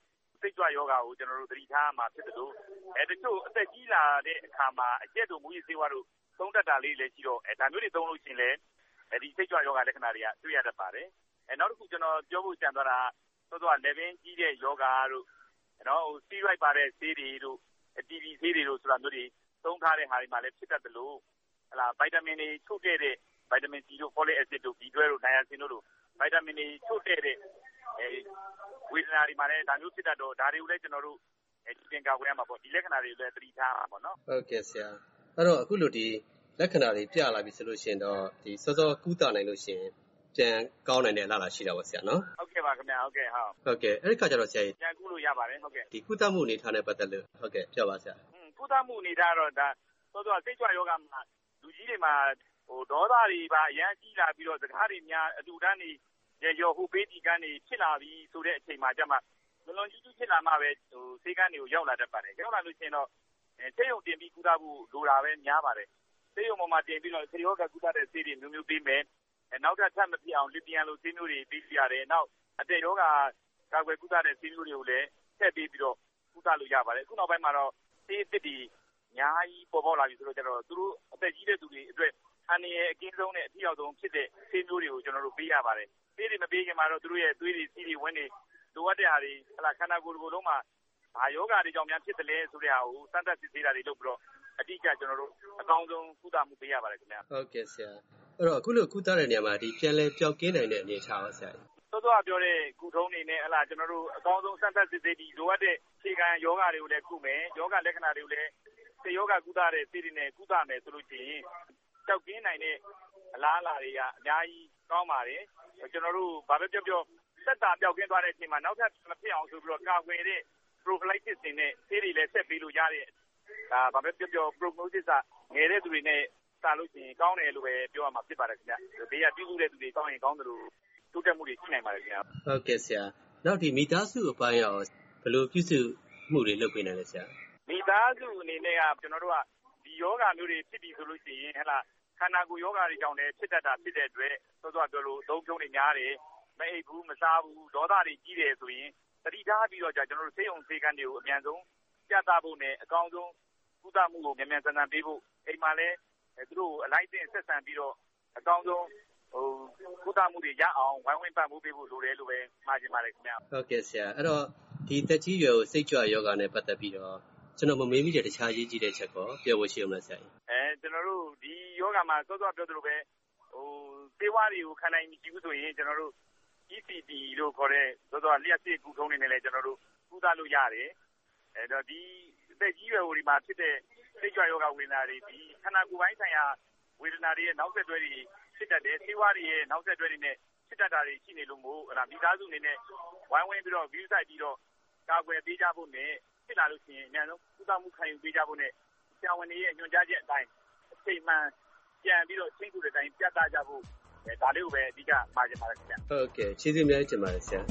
[SPEAKER 11] စိတ်ကြွယောဂါကိုကျွန်တော်တို့သတိထားမှာဖြစ်တယ်လို့တချို့အသက်ကြီးလာတဲ့အခါမှာအကျက်တို့မူရည်စေဝါတို့သုံးတတ်တာလေးလည်းရှိတော့ဒါမျိုးတွေသုံးလို့ရှိရင်လည်းဒီစိတ်ကြွယောဂါလက္ခဏာတွေကတွေ့ရတတ်ပါတယ်နောက်တစ်ခုကျွန်တော်ပြောဖို့ကြံသွားတာသောlevel ကြီးတဲ့ယောဂါတို့စတီရိုက်ပါတဲ့ဆေးတွေတို့TV ဆေးတွေတို့ဆိုတာမျိုးတွေသုံးထားတဲ့ဟာတွေမှာလည်းဖြစ်တတ်တယ်လို့ဗိုက်တာမင်တွေချုပ်တဲ့ဗိုက်တာမင် C တို့ folic acid တို့ B12 တို့ niacin တို့ဗိုက်တာမင်တွေချုပ်တဲ့ဝေဒနာတွေမှာလည်းဒါမျိုးဖြစ်တတ်တော့ဒါတွေကိုလည်းကျွန်တော်တို့သင်ကာကွယ်ရမှာပေါ့ဒီလက္ခဏာတွေလည်းသတိထားမှာပေါ့နော်
[SPEAKER 13] ဟုတ်ကဲ့ဆရာအဲ့တော့အခုလိုဒီလက္ခဏာတွေပြလာပြီဆိုလို့ရှိရင်တော့ဒီစောစောကုသနိုင်လို့ရှိရင်ပြန်ကောင်းနိုင်တဲ့အလားအလာရှိတာပေါ့ဆရာနော်
[SPEAKER 11] ဟုတ်ကဲ့ပါခင်ဗျာဟုတ်ကဲ့
[SPEAKER 13] အဲ့ဒီခါကျတော့ဆရာ
[SPEAKER 11] ပြန်ကုလို့ရပါတယ်ဟုတ်ကဲ့
[SPEAKER 13] ဒီကုသမှုအနေထားနဲ့ပတ်သက်လို့ဟုတ်ကဲ့ပြောပါဆရာ
[SPEAKER 11] ကုသမှုအနေထားတော့ဒါစောစောစိတ်ကြွယောဂမှာလူကြီးတွေမှာဒေါသတွေပါအရန်ကြီးလာပြီးတော့စကားတွေများအတူတန်းနေရောဟိုပေးတီကန်းတွေဖြစ်လာပြီးဆိုတဲ့အချိန်မှာကျမှလွန်ကြီးဖြစ်လာမှပဲဆေးကန်းတွေကိုရောက်လာတတ်ပါတယ်ရောက်လာလို့ရှိရင်တော့ဆေးရုံတင်ပြီးကုသဖို့လိုတာပဲများပါတယ်ဆေးရုံပေါ်မှာတင်ပြီးတော့ဆေးရောဂါကုသတဲ့ဆေးတွေမျိုးပေးမယ်နောက်ထပ်မဖြစ်အောင်လစ်တီယန်လိုဆေးမျိုးတွေပေးပြရတယ်နောက်အတက်ရောဂါကာကွယ်ကုသတဲ့ဆေးမျိုးတွေကိုလည်းထည့်ပေးပြီးတော့ကုသလို့ရပါတယ်အခုနောက်ပိုင်းမှာတော့ဆေးအသစ်တွေအများကြီးပေါ်ပေါက်လာပြီဆိုတော့ကျတော့သူတို့အသက်ကြီးတဲ့သူတွေအတွက်အန္တရာယ်အကင်းဆုံးနဲ့အထူးရောက်ဆုံးဖြစ်တဲ့ဆေးမျိုးတွေကိုကျွန်တော်တို့ပေးရပါတယ်ဆေးတွေမပေးခင်မှာတော့သူတို့ရဲ့သွေးတွေစီးတွေဝင်းတွေလိုအပ်တဲ့ဟာတွေခန္ဓာကိုယ်တစ်ခုလုံးမှာဘာယောဂါတွေကြောင့်များဖြစ်တယ်လဲဆိုတဲ့ဟာကိုစမ်းသပ်စစ်ဆေးတာတွေလုပ်ပြီးတော့အတိအကျကျွန်တော်တို့အကောင်းဆုံးကုသမှုပေးရပါတယ်ခင်ဗျာ
[SPEAKER 13] ဟုတ်ကဲ့ဆရာအဲ့တော့အခုလိုကုသတဲ့နေရာမှာဒီပြန်လဲပျောက်ကင်းနိုင်တဲ့အနေအထားပါဆရာ
[SPEAKER 11] စောစောပြောတဲ့ကုထုံးတွေနဲ့ကျွန်တော်တို့အကောင်းဆုံးစမ်းသပ်စစ်ဆေးပြီးလိုအပ်တဲ့ခြေခံယောဂါတွေကိုလည်းကုမယ်ယောဂါလက္ခဏာတွေကိုလည်းဆေးယောဂါကုသတဲ့ဆေးတွေနဲ့ကုသမယ်ဆိုလို့ရှိရင်ပျောက်ကင်းနိုင်တဲ့အလားအလာတွေကအများကြီးကောင်းပါတယ်ကျွန်တော်တို့ဘာပဲပြောသက်တာပျောက်ကင်းသွားတဲ့အချိန်မှာနောက်ထပ်မဖြစ်အောင်ဆိုပြီးတော့ကာကွယ်တဲ့ prophylaxis တွေနဲ့ဆေးတွေလည်းဆက်ပေးလို့ရတဲ့ဒါဘာပဲပြော prognosis ကငယ်တဲ့သူတွေနဲ့စလို့ရှိရင်ကောင်းတယ်လို့ပဲပြောရမှာဖြစ်ပါတယ်ခင်ဗျ။ဘေးကပြုစုတဲ့သူတွေကောင်းရင်ကောင်းတယ်လို့တိုးတက်မှုတွေရှိနိုင်ပါတယ်ခင်ဗျာ
[SPEAKER 13] ။ဟုတ်ကဲ့ဆရာ။နောက်ဒီမိသားစုအပိုင်းရောဘယ်လိုပြုစုမှုတွေလုပ်ပေးနိုင်လဲဆရာ
[SPEAKER 11] ။မိသားစုအနေနဲ့ကကျွန်တော်တို့ကဒီယောဂမျိုးတွေဖြစ်ပြီးဆိုလို့ရှိရင်ခန္ဓာကိုယ်ယောဂတွေကြောင့်လည်းဖြစ်တတ်တာဖြစ်တဲ့အတွက်စောစောပြောလို့သုံးဖြုံးတွေများတယ်မအိပ်ဘူးမစားဘူးဒေါသတွေကြီးတယ်ဆိုရင်တတိထားပြီးတော့ကျွန်တော်တို့ဆေးရုံဆေးကန်းတွေကိုအမြန်ဆုံးပြသဖို့နဲ့အကောင်းဆုံးကုသမှုကိုမြန်မြန်ဆန်ဆန်ပေးဖို့အိမ်မှာလည်းသူတို့အလိုက်တင်ဆက်ဆံပြီးတော့အကောင်းဆုံးကုသမှုတွေရအောင်ဝိုင်းဝန်းပံ့ပိုးပေးဖို့လိုတယ်လို့ပဲမှာချင်ပါတယ်ခင်ဗျာ
[SPEAKER 13] ဟုတ်ကဲ့ဆရာအဲ့တော့ဒီသက်ကြီးရွယ်ကိုစိတ်ကြွယောဂနဲ့ပတ်သက်ပြီးတော့ကျွန်တော်မမေးမိတဲ့တခြားရေးကြီးတဲ့ချက်ကိုပြောဖို့ရှိအောင်လားဆရာ
[SPEAKER 11] ကျွန်တော်တို့ဒီယောဂမှာစောစောပြောသလိုပဲသေဝါတွေကိုခံနိုင်မရှိဘူးဆိုရင်ကျွန်တော်တို့ ECT လို့ခေါ်တဲ့စောစောလျှက်စစ်ကုထုံးနေနဲ့လည်းကျွန်တော်တို့ကုသလို့ရတယ်အဲ့တော့ဒီသက်ကြီးရွယ်ဒီမှာဖြစ်တဲ့စိတ်ကြွယောဂဝေဒနာတွေဒီခန္ဓာကိုယ်ပိုင်းဆိုင်ရာဝေဒနာတွေရဲ့နောက်ဆက်တွဲတွေဖြစ်တတ်တယ်သေဝါတွေရဲ့နောက်ဆက်တွဲတွေနဲ့ဖြစ်တတ်တာတွေရှိနေလို့မို့မိသားစုအနေနဲ့ဝိုင်းဝန်းပြီးတော့ view site ပြီးတော့ကာကွယ်ပေးကြဖို့နဲ့ဖြစ်လာလို့ရှိရင်အများဆုံးကုသမှုခံယူပေးကြဖို့နဲ့ဆရာဝန်တွေရဲ့ညွှန်ကြားချက်အတိုင်းအချိန်မှန်ပြန်ပြီးတော့ချင်းကူတဲ့အတိုင်းပြသကြဖို့ဒါလေးကိုပဲအဓိကမှာချင်ပါတယ်ခင်ဗျ
[SPEAKER 13] ဟုတ်ကဲ့ကျေးဇူးများတင်ပါတယ်ဆရာ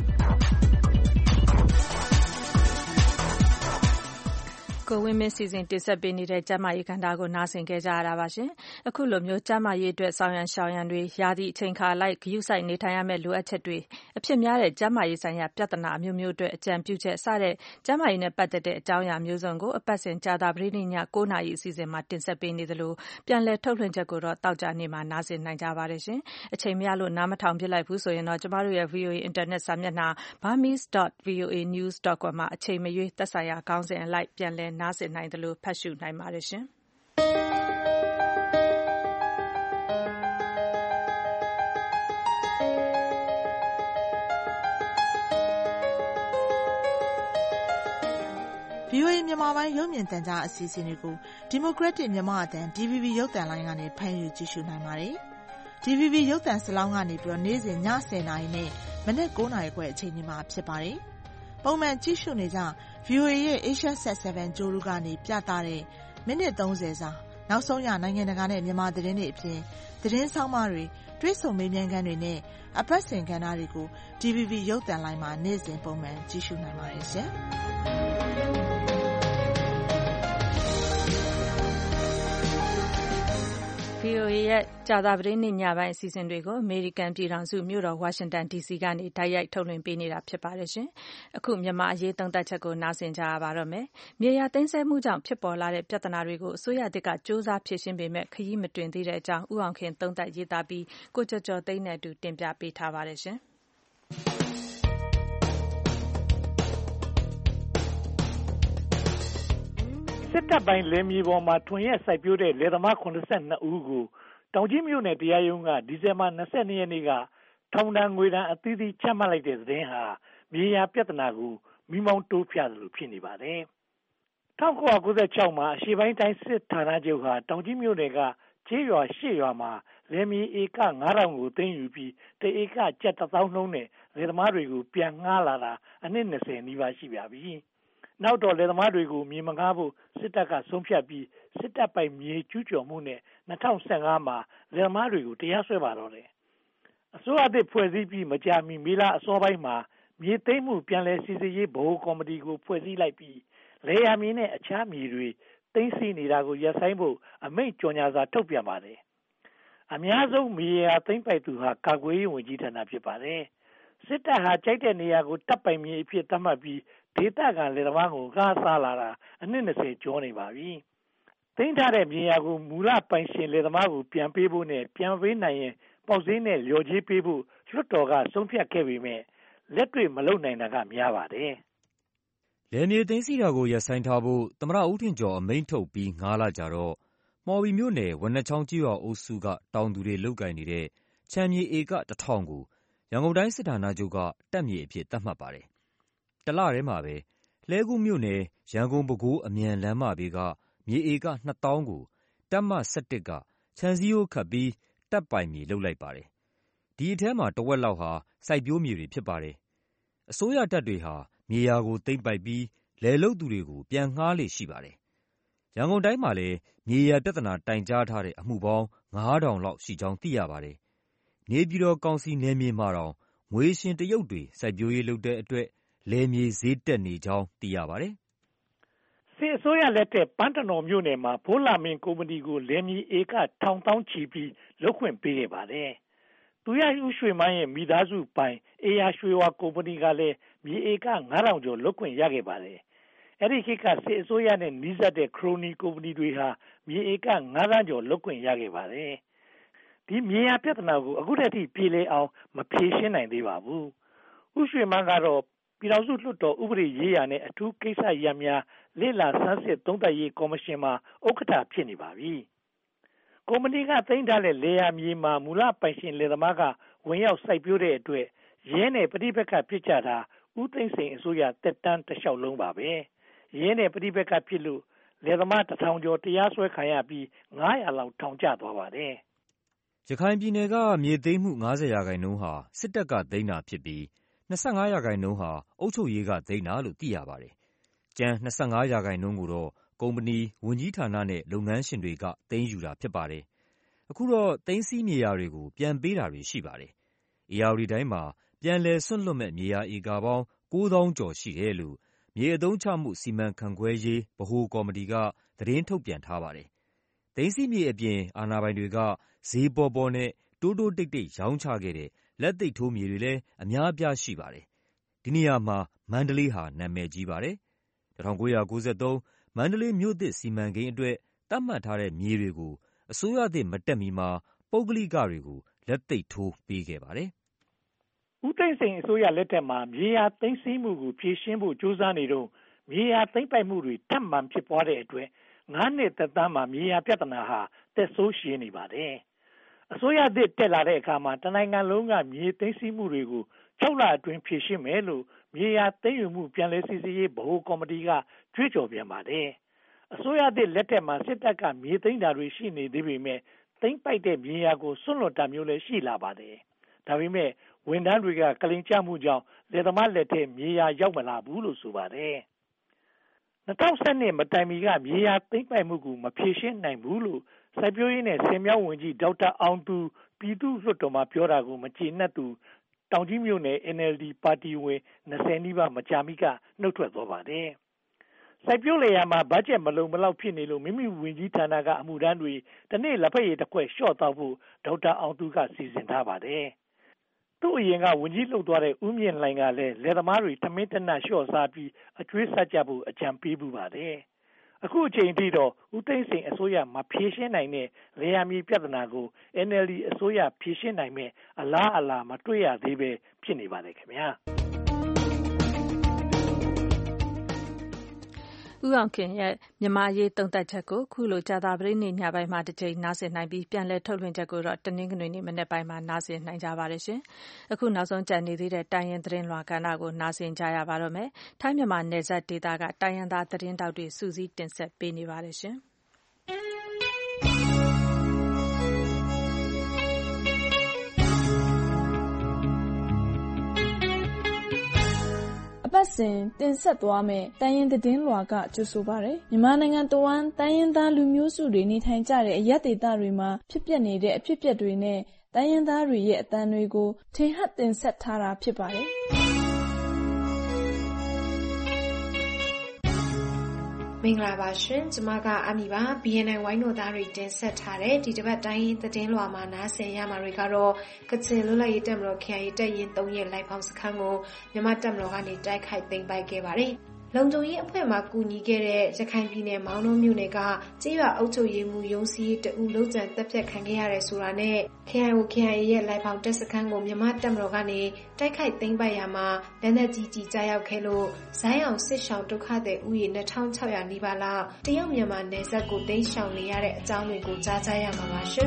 [SPEAKER 2] ကိုဝင်းမင်းစီစဉ်တင်ဆက်ပေးနေတဲ့ကျန်းမာရေးကဏ္ဍကိုနားဆင်ခဲ့ကြရတာပါရှင်။အခုလိုမျိုးကျန်းမာရေးအတွက်ဆောင်ရန်ရှောင်ရန်တွေရာသီအချိန်ခါလိုက်ဂရုစိုက်နေထိုင်ရမယ့်လိုအပ်ချက်တွေအဖြစ်များတဲ့ကျန်းမာရေးဆိုင်ရာပြဿနာအမျိုးမျိုးအတွက်အကြံပြုချက်စတဲ့ကျန်းမာရေးနဲ့ပတ်သက်တဲ့အကြောင်းအရာမျိုးစုံကိုအပတ်စဉ်ကြာသပတေးနေ့ည9:00 နာရီအစီအစဉ်မှာတင်ဆက်ပေးနေသလိုပြန်လည်ထုတ်လွှင့်ချက်ကိုတော့တောက်ကြနေမှာနားဆင်နိုင်ကြပါတယ်ရှင်။အချိန်မရလို့နားမထောင်ဖြစ်လိုက်ဘူးဆိုရင်တော့ကျမတို့ရဲ့ VOA Internet စာမျက်နှာ burmese.voanews.com မှာအချိန်မရွေးသက်ဆိုင်ရာခေါင်းစဉ်အလိုက်ပြန်လည်နားဆင်နိုင်တယ်လို့ဖတ်ရှုနိုင်ပါတယ်ရှင်။
[SPEAKER 14] VOA မြန်မာပိုင်းရုပ်မြင်သံကြားအစီအစဉ်တွေကို Democratic မြန်မာအသံ DVB ရုပ်သံလိုင်းကနေဖမ်းယူကြည့်ရှုနိုင်ပါတယ်။ DVB ရုပ်သံစလောင်းကနေပြီးတော့နေ့စဉ်ည10:00 နာရီနဲ့မနက်9:00 နာရီခွဲအချိန်ဒီမှာဖြစ်ပါတယ်။ပုံမှန်ကြည့်ရှုနေကြ VOA ရဲ့ Asia Set 7 ကြိုးရူကနေပြသတဲ့မိနစ်30စာနောက်ဆုံးရနိုင်ငံတကာနဲ့မြန်မာသတင်းတွေအပြင်သတင်းဆောင်မတွေတွေ့ဆုံမေးမြန်းခန်းတွေနဲ့အပတ်စဉ်ကဏ္ဍတွေကို DVB ရုပ်သံလိုင်းမှာနေ့စဉ်ပုံမှန်ကြည့်ရှုနိုင်ပါတယ်ရှင်။
[SPEAKER 2] VOA ရဲ့ကြာသပတေးနေ့ညပိုင်းအစီအစဉ်တွေကိုအမေရိကန်ပြည်ထောင်စုမြို့တော်ဝါရှင်တန် DC ကနေတိုက်ရိုက်ထုတ်လွှင့်ပေးနေတာဖြစ်ပါတယ်ရှင်။အခုမြန်မာအရေးသုံးသပ်ချက်ကိုနားဆင်ကြရပါတော့မယ်။မြေယာသိမ်းဆည်းမှုကြောင့်ဖြစ်ပေါ်လာတဲ့ပြဿနာတွေကိုအစိုးရတစ်ကစ조사ဖြေရှင်းပေမဲ့ခရီးမတွင်သေးတဲ့အကြောင်းဦးအောင်ခင်သုံးသပ်ရေးသားပြီးကိုကျော်ကျော်သိန်းနဲ့အတူတင်ပြပေးထားပါတယ်ရှင်။
[SPEAKER 11] စစ်တပ်ပိုင်းလယ်မြေပေါ်မှာထွန်ရက်စိုက်ပျိုးတဲ့လယ်သမား82ဦးကိုတောင်ကြီးမြို့နယ်တရားရုံးကဒီဇင်ဘာ22ရက်နေ့ကထောင်ဒဏ်ငွေဒဏ်အသီးသီးချမှတ်လိုက်တဲ့သတင်းဟာမြေယာပြဿနာကိုမိမောင်းတိုးပြသလိုဖြစ်နေပါတယ်။1996မှာအရှေ့ပိုင်းတိုင်းစစ်ဌာနချုပ်ဟာတောင်ကြီးမြို့နယ်ကကျေးရွာ8ရွာမှာလယ်မြေဧက9000ကိုသိမ်းယူပြီးတဧကကျပ်1000နှုန်းနဲ့လယ်သမားတွေကိုပြန်ငှားလာတာအနှစ်20နီးပါးရှိပါပြီ။နောက်တော့လယ်သမားတွေကိုမြေမငှားဖို့စစ်တပ်ကဆုံးဖြတ်ပြီးစစ်တပ်ပိုင်မြေကျူးကျော်မှုနဲ့2015မှာလယ်သမားတွေကိုတရားစွဲပါတော့တယ်။အစိုးရသစ်ဖွဲ့စည်းပြီးမကြာမီမေလအစောပိုင်းမှာမြေသိမ်းမှုပြန်လည်စီစစ်ရေးဗဟိုကော်မတီကိုဖွဲ့စည်းလိုက်ပြီးလယ်ယာမြေနဲ့အခြားမြေတွေသိမ်းဆည်းနေတာကိုရပ်ဆိုင်းဖို့အမိန့်ကြေညာစာထုတ်ပြန်ပါတယ်။အများဆုံးမြေယာသိမ်းပိုက်သူဟာကာကွယ်ရေးဝန်ကြီးဌာနဖြစ်ပါတယ်။စစ်တပ်ဟာကြိုက်တဲ့နေရာကိုတပ်ပိုင်မြေအဖြစ်သတ်မှတ်ပြီးဒေသခံလယ်သမားကိုကားစားလာတာအနှစ်20ကျော်နေပါပြီ။သိမ်းထားတဲ့မြေယာကိုမူလပိုင်ရှင်လယ်သမားကိုပြန်ပေးဖို့နဲ့ပြန်ပေးနိုင်ရင်ပေါက်ဈေးနဲ့လျော်ကြေးပေးဖို့လွှတ်တော်ကဆုံးဖြတ်ခဲ့ပေမဲ့လက်တွေ့မလုပ်နိုင်တာကများပါတယ်
[SPEAKER 3] ။လယ်မြေသိမ်းဆည်းတာကိုရပ်ဆိုင်းထားဖို့သမ္မတဦးထင်ကျော်အမိန့်ထုတ်ပြီး9လကြာတော့မော်ဘီမြို့နယ်ဝက်နှချောင်းကျေးရွာအုပ်စုကတောင်သူတွေလုပ်ကိုင်နေတဲ့ခြံမြေဧက1000ကိုရန်ကုန်တိုင်းစစ်ဌာနချုပ်ကတပ်မြေအဖြစ်သတ်မှတ်ပါတယ်။တလထဲမှာပဲလှည်းကူးမြို့နယ်ရန်ကုန်-ပဲခူးအမြန်လမ်းမဘေးကမြေဧက2000ကိုတပ်မ11ကခြံစည်းရိုးခတ်ပြီးတပ်ပိုင်မြေလုပ်လိုက်ပါတယ်။ဒီအထဲမှာတဝက်လောက်ဟာစိုက်ပျိုးမြေတွေဖြစ်ပါတယ်။အစိုးရတပ်တွေဟာမြေယာကိုသိမ်းပိုက်ပြီးလယ်လုပ်သူတွေကိုပြန်ငှားလေ့ရှိပါတယ်။ရန်ကုန်တိုင်းမှာလည်းမြေယာပြဿနာတိုင်ကြားထားတဲ့အမှုပေါင်း9000လောက်ရှိကြောင်းသိရပါတယ်။နေပြည်တော်ကောင်စီနယ်မြေမှာတောင်ငွေရှင်တရုတ်တွေစိုက်ပျိုးရေးလုပ်တဲ့အတွက်လယ်မြေဈေးတက်နေကြောင်းသိရပါတယ်
[SPEAKER 11] ။စစ်အစိုးရလက်ထက်ပန်းတနော်မြို့နယ်မှာဘိုးလာမင်းကုမ္ပဏီကိုလယ်မြေဧကထောင်တောင်းချီပြီးလုပ်ခွင့်ပေးခဲ့ပါတယ်။သူရဦးရွှေမန်းရဲ့မိသားစုပိုင်အေယာရွှေဝါကုမ္ပဏီကလည်းမြေဧက9000ကျော်လုပ်ခွင့်ရခဲ့ပါတယ်။အဲဒီခေတ်ကစစ်အစိုးရနဲ့နှီးစပ်တဲ့ခရိုနီကုမ္ပဏီတွေဟာမြေဧက9000ကျော်လုပ်ခွင့်ရခဲ့ပါတယ်။ဒီမြေယာပြဿနာကိုအခုတည်းကပြေလည်အောင်မဖြေရှင်းနိုင်သေးပါဘူး။ဦးရွှေမန်းကတော့ပြည်ထောင်စုလွှတ်တော်ဥပဒေရေးရာနဲ့အထူးကိစ္စရပ်များလေ့လာဆန်းစစ်သုံးသပ်ရေးကော်မရှင်မှာဥက္ကဋ္ဌဖြစ်နေပါပြီ။ကုမ္ပဏီကသိမ်းထားတဲ့လယ်ယာမြေမှာမူလပိုင်ရှင်လယ်သမားကဝင်ရောက်စိုက်ပျိုးတဲ့အတွက်ရဲနဲ့ပဋိပက္ခဖြစ်ကြတာဦးသိန်းစိန်အစိုးရတက်တန်းတစ်လျှောက်လုံးပါပဲ။ရဲနဲ့ပဋိပက္ခဖြစ်လို့လယ်သမား1000ကျော်တရားစွဲခံရပြီး900လောက်ထောင်ကျသွားပါတယ်
[SPEAKER 3] ။ရခိုင်ပြည်နယ်ကမြေသိမ်းမှု90%ဟာစစ်တပ်ကသိမ်းတာဖြစ်ပြီး25%ဟာအုပ်ချုပ်ရေးကသိမ်းတာလို့သိရပါတယ်။ကျန်25%ကိုတော့ကုမ္ပဏီ၊ဝန်ကြီးဌာနနဲ့လုပ်ငန်းရှင်တွေကသိမ်းယူတာဖြစ်ပါတယ်။အခုတော့သိမ်းဆည်းမြေယာတွေကိုပြန်ပေးတာတွေရှိပါတယ်။ဧရာဝတီတိုင်းမှာပြန်လည်စွန့်လွှတ်မယ့်မြေယာဧကပေါင်း9000ကျော်ရှိတယ်လို့မြေအသုံးချမှုစီမံခန့်ခွဲရေးဗဟိုကော်မတီကသတင်းထုတ်ပြန်ထားပါတယ်။သိမ်းဆည်းမြေအပြင်အာဏာပိုင်တွေကဈေးပေါပေါနဲ့တိုးတိုးတိတ်တိတ်ရောင်းချခဲ့တဲ့လက်သိပ်ထိုးမြေတွေလည်းအများအပြားရှိပါတယ်။ဒီနေရာမှာမန္တလေးဟာနာမည်ကြီးပါတယ်။1993မန္တလေးမြို့သစ်စီမံကိန်းအတွက်သတ်မှတ်ထားတဲ့မြေတွေကိုအစိုးရသစ်မတက်မီမှာပုဂ္ဂလိကတွေကိုလက်သိပ်ထိုးပေးခဲ့ပါတယ်
[SPEAKER 11] ။ဦးသိန်းစိန်အစိုးရလက်ထက်မှာမြေယာသိမ်းဆည်းမှုကိုဖြေရှင်းဖို့ကြိုးစားနေတော့မြေယာသိမ်းပိုက်မှုတွေထပ်မံဖြစ်ပွားတဲ့အတွက်9နှစ်သက်တမ်းမှာမြေယာပြဿနာဟာသက်ဆိုးရှည်နေပါတယ်။အစိုးရသစ်တက်လာတဲ့အခါမှာတနိုင်ငံလုံးကမြေသိမ်းဆည်းမှုတွေကို6လအတွင်းဖြေရှင်းမယ်လို့မြေယာသိမ်းယူမှုပြန်လည်စီစစ်ရေးဗဟိုကော်မတီကကြွေးကြော်ပြန်ပါတယ်။အစိုးရသစ်လက်ထက်မှာစစ်တပ်ကမြေသိမ်းတာတွေရှိနေသေးပေမဲ့သိမ်းပိုက်တဲ့မြေယာကိုစွန့်လွတ်တာမျိုးလည်းရှိလာပါတယ်။ဒါပေမဲ့ဝန်ထမ်းတွေကကလိန်ကျမှုကြောင့်လယ်သမားလက်ထဲမြေယာရောက်မလာဘူးလို့ဆိုပါတယ်။2012မတိုင်မီကမြေယာသိမ်းပိုက်မှုကိုမဖြေရှင်းနိုင်ဘူးလို့စိုက်ပျိုးရေးနဲ့ဆင်မြောင်းဝန်ကြီးဒေါက်တာအောင်သူပြည်သူ့လွှတ်တော်မှာပြောတာကိုမကျေနပ်သူတောင်ကြီးမြို့နယ် NLD ပါတီဝင်20နီးပါးမကြာမီကနှုတ်ထွက်သွားပါတယ်။စိုက်ပျိုးလယ်ယာမှာဘတ်ဂျက်မလုံမလောက်ဖြစ်နေလို့မိမိဝင်ကြီးဌာနကအမှုထမ်းတွေတနေ့လက်ဖက်ရည်တစ်ခွက်လျှော့တော့ဖို့ဒေါက်တာအောင်သူကစီစဉ်ထားပါတယ်။သူ့အရင်ကဝင်ကြီးလှုပ်သွားတဲ့ဦးမြင့်လှိုင်ကလည်းလယ်သမားတွေထမင်းတနတ်လျှော့စားပြီးအကျွေးဆက်ကြဖို့အကြံပေးပူပါတယ်။အခုအချိန်ထိတော့ဦးသိန်းစိန်အစိုးရမဖြေရှင်းနိုင်တဲ့လယ်ယာမြေပြဿနာကို NLD အစိုးရဖြေရှင်းနိုင်မဲ့အလားအလာမတွေ့ရသေးပဲဖြစ်နေပါတယ်ခင်ဗျာ။
[SPEAKER 2] ဦးအောင်ခင်ရဲ့မြန်မာရေးသုံးသပ်ချက်ကိုခုလိုကြာသပတေးနေ့ညပိုင်းမှာတစ်ချိန်နားဆင်နိုင်ပြီးပြန်လည်ထုတ်လွှင့်ချက်ကိုတော့တနင်္ဂနွေနေ့မနေ့ပိုင်းမှာနားဆင်နိုင်ကြပါတယ်ရှင်။အခုနောက်ဆုံးကြံနေသေးတဲ့တိုင်းရင်းသတင်းလွှာကဏ္ဍကိုနားဆင်ကြရပါတော့မယ်။ထိုင်းမြန်မာနယ်စပ်ဒေသကတိုင်းရင်းသားသတင်းတောက်တွေစုစည်းတင်ဆက်ပေးနေပါတယ်ရှင်။
[SPEAKER 15] ပတ်စဉ်တင်ဆက်သွားမယ်တိုင်းရင်းသတင်းလွှာကကြိုဆိုပါရယ်မြန်မာနိုင်ငံတဝန်းတိုင်းရင်းသားလူမျိုးစုတွေနေထိုင်ကြတဲ့အရပ်ဒေသတွေမှာဖြစ်ပျက်နေတဲ့အဖြစ်အပျက်တွေနဲ့တိုင်းရင်းသားတွေရဲ့အသံတွေကိုထင်ဟပ်တင်ဆက်ထားတာဖြစ်ပါတယ်
[SPEAKER 16] မင်္ဂလာပါရှင်ကျမကအမီပါ BNN ဝိုင်းတော်သားတွေတင်ဆက်ထားတဲ့ဒီတစ်ပတ်တိုင်းရင်းသတင်းလွှာမှာနားဆင်ရမှာတွေကတော့ကချင်လွတ်လပ်ရေးတပ်မတော် KIA တပ်ရင်း3ရဲ့လိုက်ဖောင်းစခန်းကိုမြန်မာတပ်မတော်ကနေတိုက်ခိုက်သိမ်းပိုက်ခဲ့ပါတယ်လုံခြုံရေးအဖွဲ့မှကူညီခဲ့တဲ့ရခိုင်ပြည်နယ်မောင်နှုံမြို့နယ်ကကျေးရွာအုပ်ချုပ်ရေးမှူးရုံးစီးတဦးလုံးကျန်တပ်ဖြတ်ခံခဲ့ရတယ်ဆိုတာနဲ့ KIA ရဲ့လိုက်ဖောင်းတပ်စခန်းကိုမြန်မာတပ်မတော်ကနေတိုက်ခိုက်သိမ်းပိုက်ရမှာလက်နက်ကြီးကြီးကြားရောက်ခဲ့လို့ဇိုင်းအောင်စစ်ရှောင်းဒုက္ခသည်ဥယျာဉ်2600နီးပါးလောက်တရုတ်မြန်မာနယ်စပ်ကိုတိမ်းရှောင်နေရတဲ့အကြောင်းတွေကိုကြားကြရမှာပါရှင်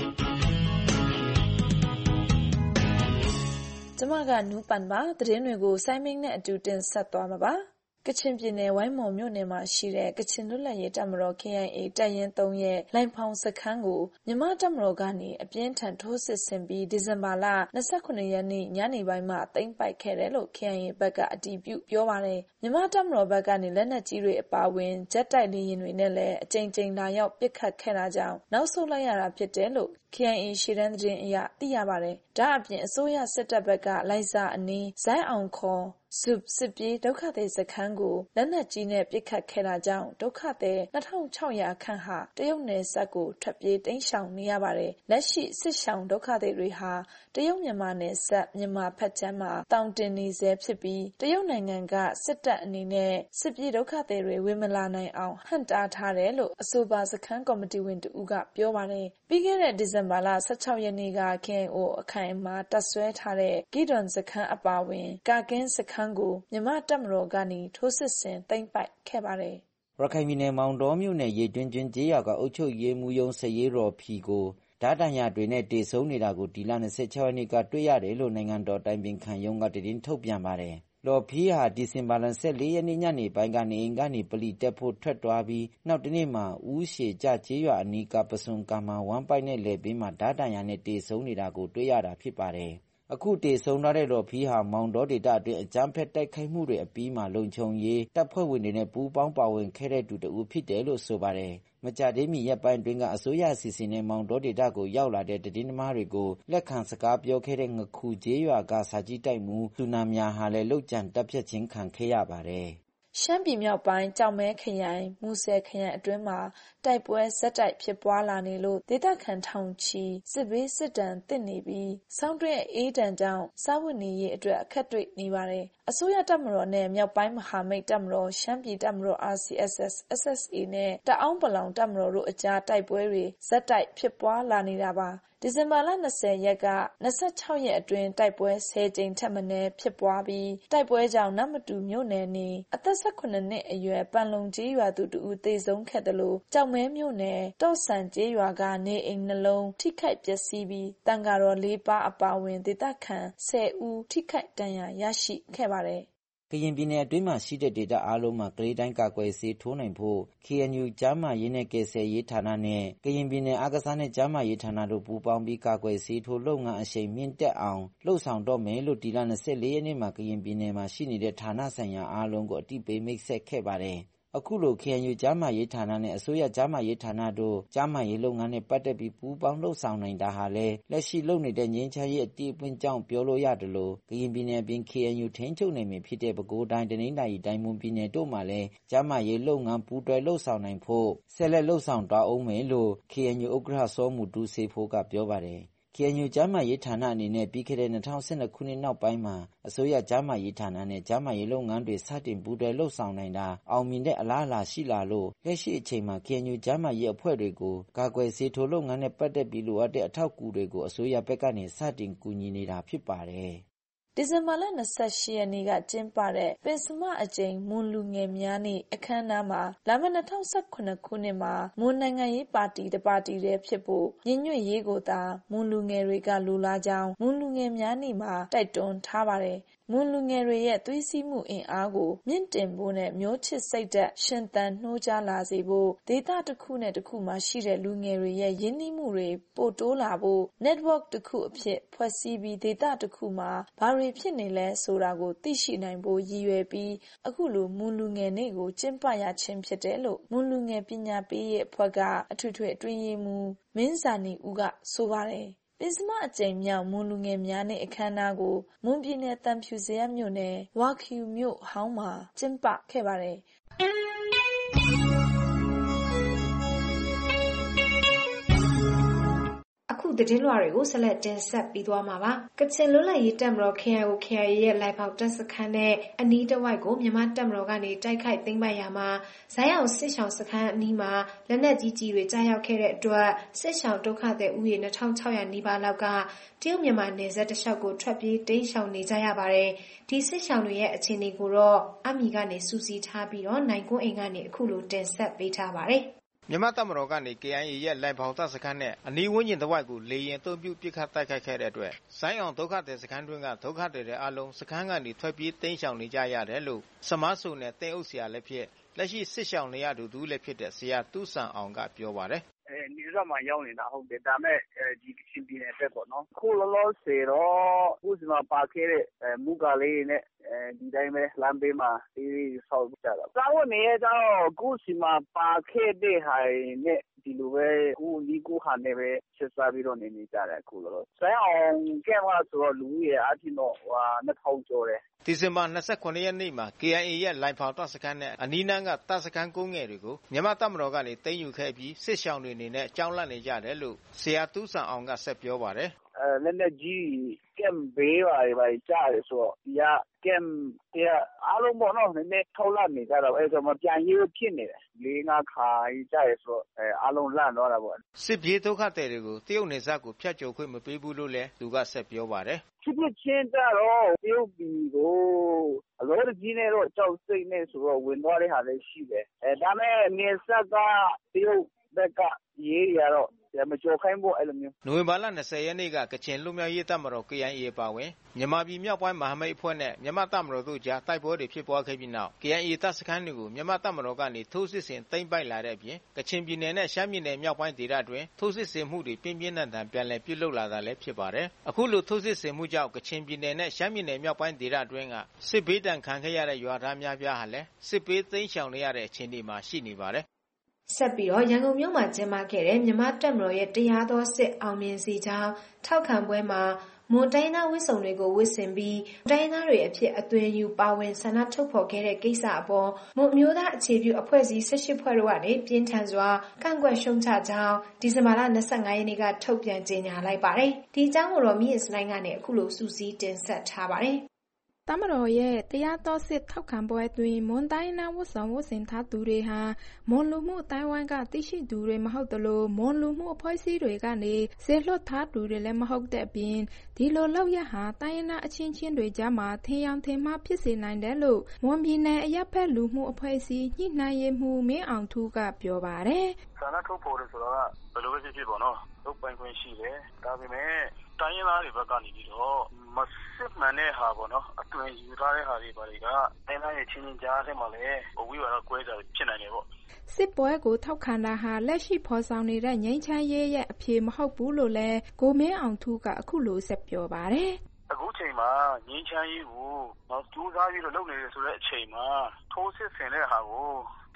[SPEAKER 15] ကျမကနူးပန်ပါသတင်းတွေကိုစိုင်းမင်းနဲ့အတူတင်ဆက်သွားမှာပါကချင်ပြည်နယ်ဝိုင်းမော်မြို့နယ်မှာရှိတဲ့ကချင်လွတ်လပ်ရေးတပ်မတော် KIA တပ်ရင်း3ရဲ့လိုင်ဖောင်စခန်းကိုမြန်မာတပ်မတော်ကနေအပြင်းထန်ထိုးစစ်ဆင်ပြီးဒီဇင်ဘာလ29ရက်နေ့ညနေပိုင်းမှာသိမ်းပိုက်ခဲ့တယ်လို့ KIA ဘက်ကအတည်ပြုပြောပါတယ်မြန်မာတပ်မတော်ဘက်ကနေလက်နက်ကြီးတွေအပါအဝင်ဂျက်တိုက်လေယာဉ်တွေနဲ့လည်းအကြိမ်ကြိမ်လာရောက်ပစ်ခတ်ခဲ့တာကြောင့်နောက်ဆုတ်လိုက်ရတာဖြစ်တယ်လို့ KIA ရှေ့တန်းသတင်းအရသိရပါတယ်ဒါအပြင်အစိုးရစစ်တပ်ဘက်ကလိုက်စားအနီးဇိုင်းအောင်ခေါ်စစ်ပြေးဒုက္ခသည်စခန်းကိုလက်နက်ကြီးနဲ့ပစ်ခတ်ခဲ့တာကြောင့်ဒုက္ခသည်2600ခန့်ဟာတရုတ်နယ်စပ်ကိုထွက်ပြေးတိမ်းရှောင်နေရပါတယ်။လက်ရှိစစ်ရှောင်ဒုက္ခသည်တွေဟာတရုတ်မြန်မာနယ်စပ်မြန်မာဘက်ခြမ်းမှာတောင်တင်နေဆဲဖြစ်ပြီးတရုတ်နိုင်ငံကစစ်တပ်အနေနဲ့စစ်ပြေးဒုက္ခသည်တွေဝင်မလာနိုင်အောင်ဟန့်တားထားတယ်လို့အဆိုပါစခန်းကော်မတီဝင်တဦးကပြောပါတယ်။ပြီးခဲ့တဲ့ဒီဇင်ဘာလ16ရက်နေ့က KIO အခိုင်အမာတပ်ဆွဲထားတဲ့ဂီဒွန်စခန်းအပါအဝင်ကာကင်းစခန်းကိုမြန်မာတပ်မတော်ကနေထိုးစစ်ဆင်သိမ်းပိုက်ခဲ့ပါတယ်
[SPEAKER 17] ။ရခိုင်ပြည်နယ်မောင်တောမြို့နယ်ရေတွင်းကျွန်းကျေးရွာကအုပ်ချုပ်ရေးမှူးရုံးစရေးတော်ဖီကိုဓာတ်တန်ရတွေနဲ့တေဆုံးနေတာကိုဒီလ26ရက်နေ့ကတွေ့ရတယ်လို့နိုင်ငံတော်တိုင်ပင်ခံရုံးကသတင်းထုတ်ပြန်ပါတယ်။လော်ဖီဟာဒီဇင်ဘာလ14ရက်နေ့ညနေပိုင်းကနေအိမ်ကနေပလီတက်ဖို့ထွက်သွားပြီးနောက်တနေ့မှာဦးရှေကြကျေးရွာအနီးကပစွန်ကမှာဝမ်းပိုက်နဲ့လေပင်မှာဓာတ်တန်ရနဲ့တေဆုံးနေတာကိုတွေ့ရတာဖြစ်ပါတယ်။အခုတေဆုံးထားတဲ့လော်ဖီဟာမောင်တောဒေသအတွင်းအကြမ်းဖက်တိုက်ခိုက်မှုတွေအပြီးမှာလုံခြုံရေးတပ်ဖွဲ့ဝင်တွေနဲ့ပူးပေါင်းပါဝင်ခဲ့တဲ့သူတဦးဖြစ်တယ်လို့ဆိုပါတယ်။မကြသေးမီရက်ပိုင်းတွင်ကအစိုးရအစီအစဉ်နဲ့မောင်တောဒေသကိုရောက်လာတဲ့သတင်းသမားတွေကိုလက်ခံစကားပြောခဲ့တဲ့ငခုကျေးရွာကစာကြီးတိုက်မှုသူနာမြာဟာလည်းလုတ်ကြံတပ်ဖြတ်ခြင်းခံခဲ့ရပါတယ်။
[SPEAKER 15] ရှမ်းပြည်မြောက်ပိုင်းကြောက်မဲခရိုင်မူဆယ်ခရိုင်အတွင်းမှာတိုက်ပွဲဇက်တိုက်ဖြစ်ပွားလာနေလို့ဒေသခံထောင်ချီစစ်ဘေးစစ်တမ်းသင့်နေပြီးစောင်းတွဲအေးတံကြောင့်စားဝတ်နေရေးအတွက်အခက်တွေ့နေပါတယ်။အစိုးရတပ်မတော်နဲ့မြောက်ပိုင်းမဟာမိတ်တပ်မတော်ရှမ်းပြည်တပ်မတော် RCSS SSA နဲ့တအောင်းပလောင်တပ်မတော်တို့အကြားတိုက်ပွဲတွေဇက်တိုက်ဖြစ်ပွားလာနေတာပါ။ဒီဇင်ဘာလ20ရက်က26ရက်အတွင်းတိုက်ပွဲ10ကြိမ်ထက်မနည်းဖြစ်ပွားပြီးတိုက်ပွဲကြောင့်နတ်မတူမြို့နယ်နေအသက်18နှစ်အရွယ်ပန်လုံကျေးရွာသူတဦးသေဆုံးခဲ့တယ်လို့ကြောက်မဲမြို့နယ်တော့ဆန်ကျေးရွာကနေအိမ်နှလုံးထိခိုက်ပျက်စီးပြီးတန်ဃာတော်4ပါးအပါအဝင်ဒေသခံ10ဦးထိခိုက်ဒဏ်ရာရရှိခဲ့ပါတယ်
[SPEAKER 17] ကရင်ပြည်နယ်အတွင်းမှာရှိတဲ့ဒေသအားလုံးမှာကလေးတိုင်းကာကွယ်ဆေးထိုးနိုင်ဖို့ KNU ကျန်းမာရေးနဲ့ကယ်ဆယ်ရေးဌာနနဲ့ကရင်ပြည်နယ်အားကစားနဲ့ကျန်းမာရေးဌာနတို့ပူးပေါင်းပြီးကာကွယ်ဆေးထိုးလုပ်ငန်းအရှိန်မြင့်တက်အောင်လှုပ်ဆောင်တော့မယ်လို့ဒီလ24ရက်နေ့မှာကရင်ပြည်နယ်မှာရှိနေတဲ့ဌာနဆိုင်ရာအားလုံးကိုအတိပေးမိတ်ဆက်ခဲ့ပါတယ်။အခုလို KNU ကျန်းမာရေးဌာနနဲ့အစိုးရကျန်းမာရေးဌာနတို့ကျန်းမာရေးလုပ်ငန်းနဲ့ပတ်သက်ပြီးပူးပေါင်းလှုပ်ဆောင်နိုင်တာဟာလည်းလက်ရှိလုပ်နေတဲ့ငြိမ်းချမ်းရေးအတီးအပွင့်ကြောင့်ပြောလို့ရတယ်လို့ကရင်ပြည်နယ်အပြင် KNU ထိန်းချုပ်နယ်မြေဖြစ်တဲ့ပဲခူးတိုင်းတနင်္သာရီတိုင်းမွန်ပြည်နယ်တို့မှာလည်းကျန်းမာရေးလုပ်ငန်းပူးတွဲလှုပ်ဆောင်နိုင်ဖို့ဆက်လက်လှုပ်ဆောင်သွားအောင်မယ်လို့ KNU ဥက္ကဋ္ဌစောမူတူးစေဖိုးကပြောပါတယ်KNU ကျန်းမာရေးဌာနအနေနဲ့ပြီးခဲ့တဲ့2012ခုနှစ်နောက်ပိုင်းမှာအစိုးရကျန်းမာရေးဌာနနဲ့ကျန်းမာရေးလုပ်ငန်းတွေစတင်ပူးတွဲလှုပ်ဆောင်နိုင်တာအောင်မြင်တဲ့အလားအလာရှိလာလို့လက်ရှိအချိန်မှာ KNU ကျန်းမာရေးအဖွဲ့တွေကိုကာကွယ်ဆေးထိုးလုပ်ငန်းနဲ့ပတ်သက်ပြီးလိုအပ်တဲ့အထောက်အကူတွေကိုအစိုးရဘက်ကနေစတင်ကူညီနေတာဖြစ်ပါတယ်
[SPEAKER 15] ဒီဇင်ဘာလ28ရက်နေ့ကကျင်းပတဲ့ပင်စမအကြိမ်မွန်လူငယ်များနေ့အခမ်းအနားမှာလာမယ့်2018ခုနှစ်မှာမွန်နိုင်ငံရေးပါတီတစ်ပါတီတည်းဖြစ်ဖို့ညီညွတ်ရေးကိုသာမွန်လူငယ်တွေကလိုလားကြောင်းမွန်လူငယ်များနေ့မှာတိုက်တွန်းထားပါတယ်မွန်လူငယ်တွေရဲ့သွေးစည်းမှုအင်အားကိုမြင့်တင်ဖို့နဲ့မျိုးချစ်စိတ်ဓာတ်ရှင်သန်နှိုးကြားလာစေဖို့ဒေသတစ်ခုနဲ့တစ်ခုမှာရှိတဲ့လူငယ်တွေရဲ့ရင်းနှီးမှုတွေပိုတိုးလာဖို့ network တစ်ခုအဖြစ်ဖွဲ့စည်းပြီးဒေသတစ်ခုမှာဘာတွေဖြစ်နေလဲဆိုတာကိုသိရှိနိုင်ဖို့ရည်ရွယ်ပြီးအခုလိုမွန်လူငယ်နေ့ကိုကျင်းပရခြင်းဖြစ်တယ်လို့မွန်လူငယ်ပညာပေးရေးအဖွဲ့ကအထွေထွေအတွင်းရေးမှူးမင်းဇာနီဦးကဆိုပါတယ်ပင်စမအကြိမ်မြောက်မွန်လူငယ်များနေ့အခမ်းအနားကိုမွန်ပြည်နယ်တန်ဖြူစရမြို့နယ်ဝါခူမြို့ဟောင်းမှာကျင်းပခဲ့ပါတယ်
[SPEAKER 16] အခုသတင်းလွှာတွေကိုဆက်လက်တင်ဆက်ပြီးသွားမှာပါကချင်လွတ်လပ်ရေးတပ်မတော် KIO KIA ရဲ့လိုက်ပေါက်တပ်စခန်းနဲ့အနီးတစ်ဝိုက်ကိုမြန်မာတပ်မတော်ကနေတိုက်ခိုက်သိမ်းပိုက်ရာမှာဇိုင်းအောင်စစ်ရှောင်းစခန်းအနီးမှာလက်နက်ကြီးကြီးတွေကြားရောက်ခဲ့တဲ့အတွက်စစ်ရှောင်းဒုက္ခသည်ဦးရေ2600နီးပါးလောက်ကတရုတ်မြန်မာနယ်စပ်တစ်လျှောက်ကိုထွက်ပြေးတိမ်းရှောင်နေကြရပါတယ်ဒီစစ်ရှောင်းတွေရဲ့အခြေအနေကိုတော့အမီကနေစူးစီးထားပြီးတော့နိုင်ကွန်းအိမ်ကနေအခုလိုတင်ဆက်ပေးထားပါတယ်
[SPEAKER 18] မြန်မာတပ်မတော်ကနေ KIA ရဲ့လိုင်ဖောင်တပ်စခန်းနဲ့အနီးဝန်းကျင်တစ်ဝိုက်ကိုလေရင်အုံပြုပစ်ခတ်တိုက်ခိုက်ခဲ့တဲ့အတွက်ဇိုင်းအောင်ဒုက္ခသည်စခန်းတွင်းကဒုက္ခသည်တွေအလုံးစခန်းကနေထွက်ပြေးတိမ်းရှောင်နေကြရတယ်လို့စမားဆိုနဲ့တင်းအုပ်ဆရာလည်းဖြစ်လက်ရှိစစ်ရှောင်နေရသူလည်းဖြစ်တဲ့ဆရာတူးဆန်အောင်ကပြောပါတယ်
[SPEAKER 11] နေရမှာရောက်နေတာဟုတ်တယ်ဒါမဲ့ဒီကချင်ပြည်နယ်ဘက်ပေါ့နော်ခုလောလောဆယ်တော့ခုစမှာပါခဲ့တဲ့မူကလေးနဲ့ဒီတိုင်းပဲလမ်းဘေးမှာဒီဆောက်ကြတာစာဝတ်နေရတော့ခုစမှာပါခဲ့တဲ့ဟာနဲ့ဒီလိုပဲခုဟာနဲ့ပဲဆက်စားပြီးတော့နေကြတယ်ခုလောဆယ်အောင်ကဲမှာဆိုတော့လူကြီးရဲ့အထင်တော့2000ကျော်တယ်
[SPEAKER 18] ဒီဇင်ဘာ29ရက်နေ့မှာ KIA ရဲ့လိုင်ဖောင်တပ်စခန်းနဲ့အနီးနားကတပ်စခန်းကုန်းငယ်တွေကိုမြန်မာတပ်မတော်ကနေသိမ်းယူခဲ့ပြီးစစ်ရှောင်းတွေအနေနဲ့ကြောင်းလန့်နေကြတယ်လို့ဆရာတူးဆန်အောင်ကဆက်ပြောပါတယ်
[SPEAKER 11] လက်နက်ကြီးကမ်ဘေးပါကြားရဆိုတော့ဒီကကမ်အားလုံးပေါ့နော်နည်းနည်းထောက်လန့်နေကြတော့အဲ့ဒါမှပြန်ရေးဖြစ်နေတယ်4-5ခါကြားရဆိုအားလုံးလန့်တော့တာပေါ့
[SPEAKER 18] စစ်ပြေးဒုက္ခသည်တွေကိုတရုတ်နယ်စပ်ကိုဖျက်ကျော်ခွင့်မပေးဘူးလို့လည်းသူကဆက်ပြောပါတယ်
[SPEAKER 11] ဖြစ်ချင်းကြတော့တရုတ်ပြည်ကိုအလို့ကြီးနေတော့ကြောက်စိတ်နဲ့ဆိုတော့ဝင်သွားတဲ့ဟာလည်းရှိတယ်ဒါမဲ့နယ်စပ်ကတရုတ်ဘက်ကရေးရတော့မကြောက်ခိုင်းဖို့အဲ့လိုမျိုး
[SPEAKER 18] နိုဝင်ဘာလ20ရက်နေ့ကကချင်လူမျိုးရေးတပ်မတော် KIA ပါဝင်မြန်မာပြည်မြောက်ပိုင်းမဟာမိတ်အဖွဲ့နဲ့မြန်မာတပ်မတော်တို့ကြားတိုက်ပွဲတွေဖြစ်ပွားခဲ့ပြီးနောက် KIA တပ်စခန်းတွေကိုမြန်မာတပ်မတော်ကနေထိုးစစ်ဆင်သိမ်းပိုက်လာတဲ့အပြင်ကချင်ပြည်နယ်နဲ့ရှမ်းပြည်နယ်မြောက်ပိုင်းဒေသအတွင်းထိုးစစ်ဆင်မှုတွေပြင်းပြင်းထန်ထန်ပြန်လည်ပြုလုပ်လာတာလည်းဖြစ်ပါတယ်အခုလိုထိုးစစ်ဆင်မှုကြောင့်ကချင်ပြည်နယ်နဲ့ရှမ်းပြည်နယ်မြောက်ပိုင်းဒေသအတွင်းကစစ်ဘေးဒဏ်ခံခဲ့ရတဲ့ရွာသားများပြားဟာလည်းစစ်ဘေးသိမ်းရှောင်နေရတဲ့အခြေအနေမှာရှိနေပါတယ်
[SPEAKER 16] ဆက်ပြီးတော့ရန်ကုန်မြို့မှာကျင်းပခဲ့တဲ့မြန်မာတပ်မတော်ရဲ့တရားတော်စစ်အောင်မြင်စီကြောင်းထောက်ခံပွဲမှာမွန်တိုင်းသားဝစ်စုံတွေကိုဝစ်ဆင်ပြီးတိုင်းသားတွေအဖြစ်အသွင်ယူပါဝင်ဆန္ဒထုတ်ဖော်ခဲ့တဲ့ကိစ္စအပေါ်မွန်မျိုးသားအခြေပြုအဖွဲ့အစည်း18ဖွဲ့တို့ကနေပြင်းထန်စွာကန့်ကွက်ရှုံချကြောင်းဒီဇင်ဘာလ25ရက်နေ့ကထုတ်ပြန်ကြေညာလိုက်ပါတယ်။ဒီအကြောင်းကိုတော့မြင့်စလိုင်းကနေအခုလိုစူးစီးတင်ဆက်ထားပါတယ်။
[SPEAKER 19] တပ်မတော်ရဲ့တရားတော်စစ်ထောက်ခံပွဲအတွင်းမွန်တိုင်းနာဝတ်ဆောင်ဝတ်ဆင်ထားသူတွေဟာမွန်လူမှုအတိုင်းဝိုင်းကသိရှိသူတွေမဟုတ်သလိုမွန်လူမှုအဖွဲ့အစည်းတွေကနေဆေလွတ်ထားသူတွေလည်းမဟုတ်တဲ့အပြင်ဒီလိုလောက်ရဟာတိုင်းနာအချင်းချင်းတွေကြားမှာထင်ယောင်ထင်မှားဖြစ်စေနိုင်တယ်လို့မွန်ပြည်နယ်အရပ်ဖက်လူမှုအဖွဲ့အစည်းညှိနှိုင်းရေးမှူးမင်းအောင်ထူးကပြောပါတယ်
[SPEAKER 12] ဆန္ဒထုတ်ဖော်တယ်ဆိုတော့ဘယ်လိုပဲဖြစ်ပေါ့နော်လုတ်ပိုင်ခွင့်ရှိတယ်ဒါပေမဲ့တိုင်းရင်းသားတွေဘက်ကနေပြီးတော့မစစ်မှန်တဲ့ဟာပေါ့နော်အတွင်ယူထားတဲ့ဟာတွေတွေကတိုင်းသားရဲ့ချင်းချင်းကြားထဲမှာလည်းဝိဝါဒကွဲကြဖြစ်နိုင်တယ်ပေါ့
[SPEAKER 19] စစ်ပွဲကိုထောက်ခံတာဟာလက်ရှိဖော်ဆောင်နေတဲ့ငြိမ်းချမ်းရေးရဲ့အဖြေမဟုတ်ဘူးလို့လည်းကိုမင်းအောင်ထူးကအခုလိုဆက်ပြောပါတယ်
[SPEAKER 12] အခုချိန်မှာငြိမ်းချမ်းရေးကိုကြိုးစားပြီးတော့လုပ်နေတယ်ဆိုတဲ့အချိန်မှာထိုးစစ်ဆင်တဲ့ဟာကို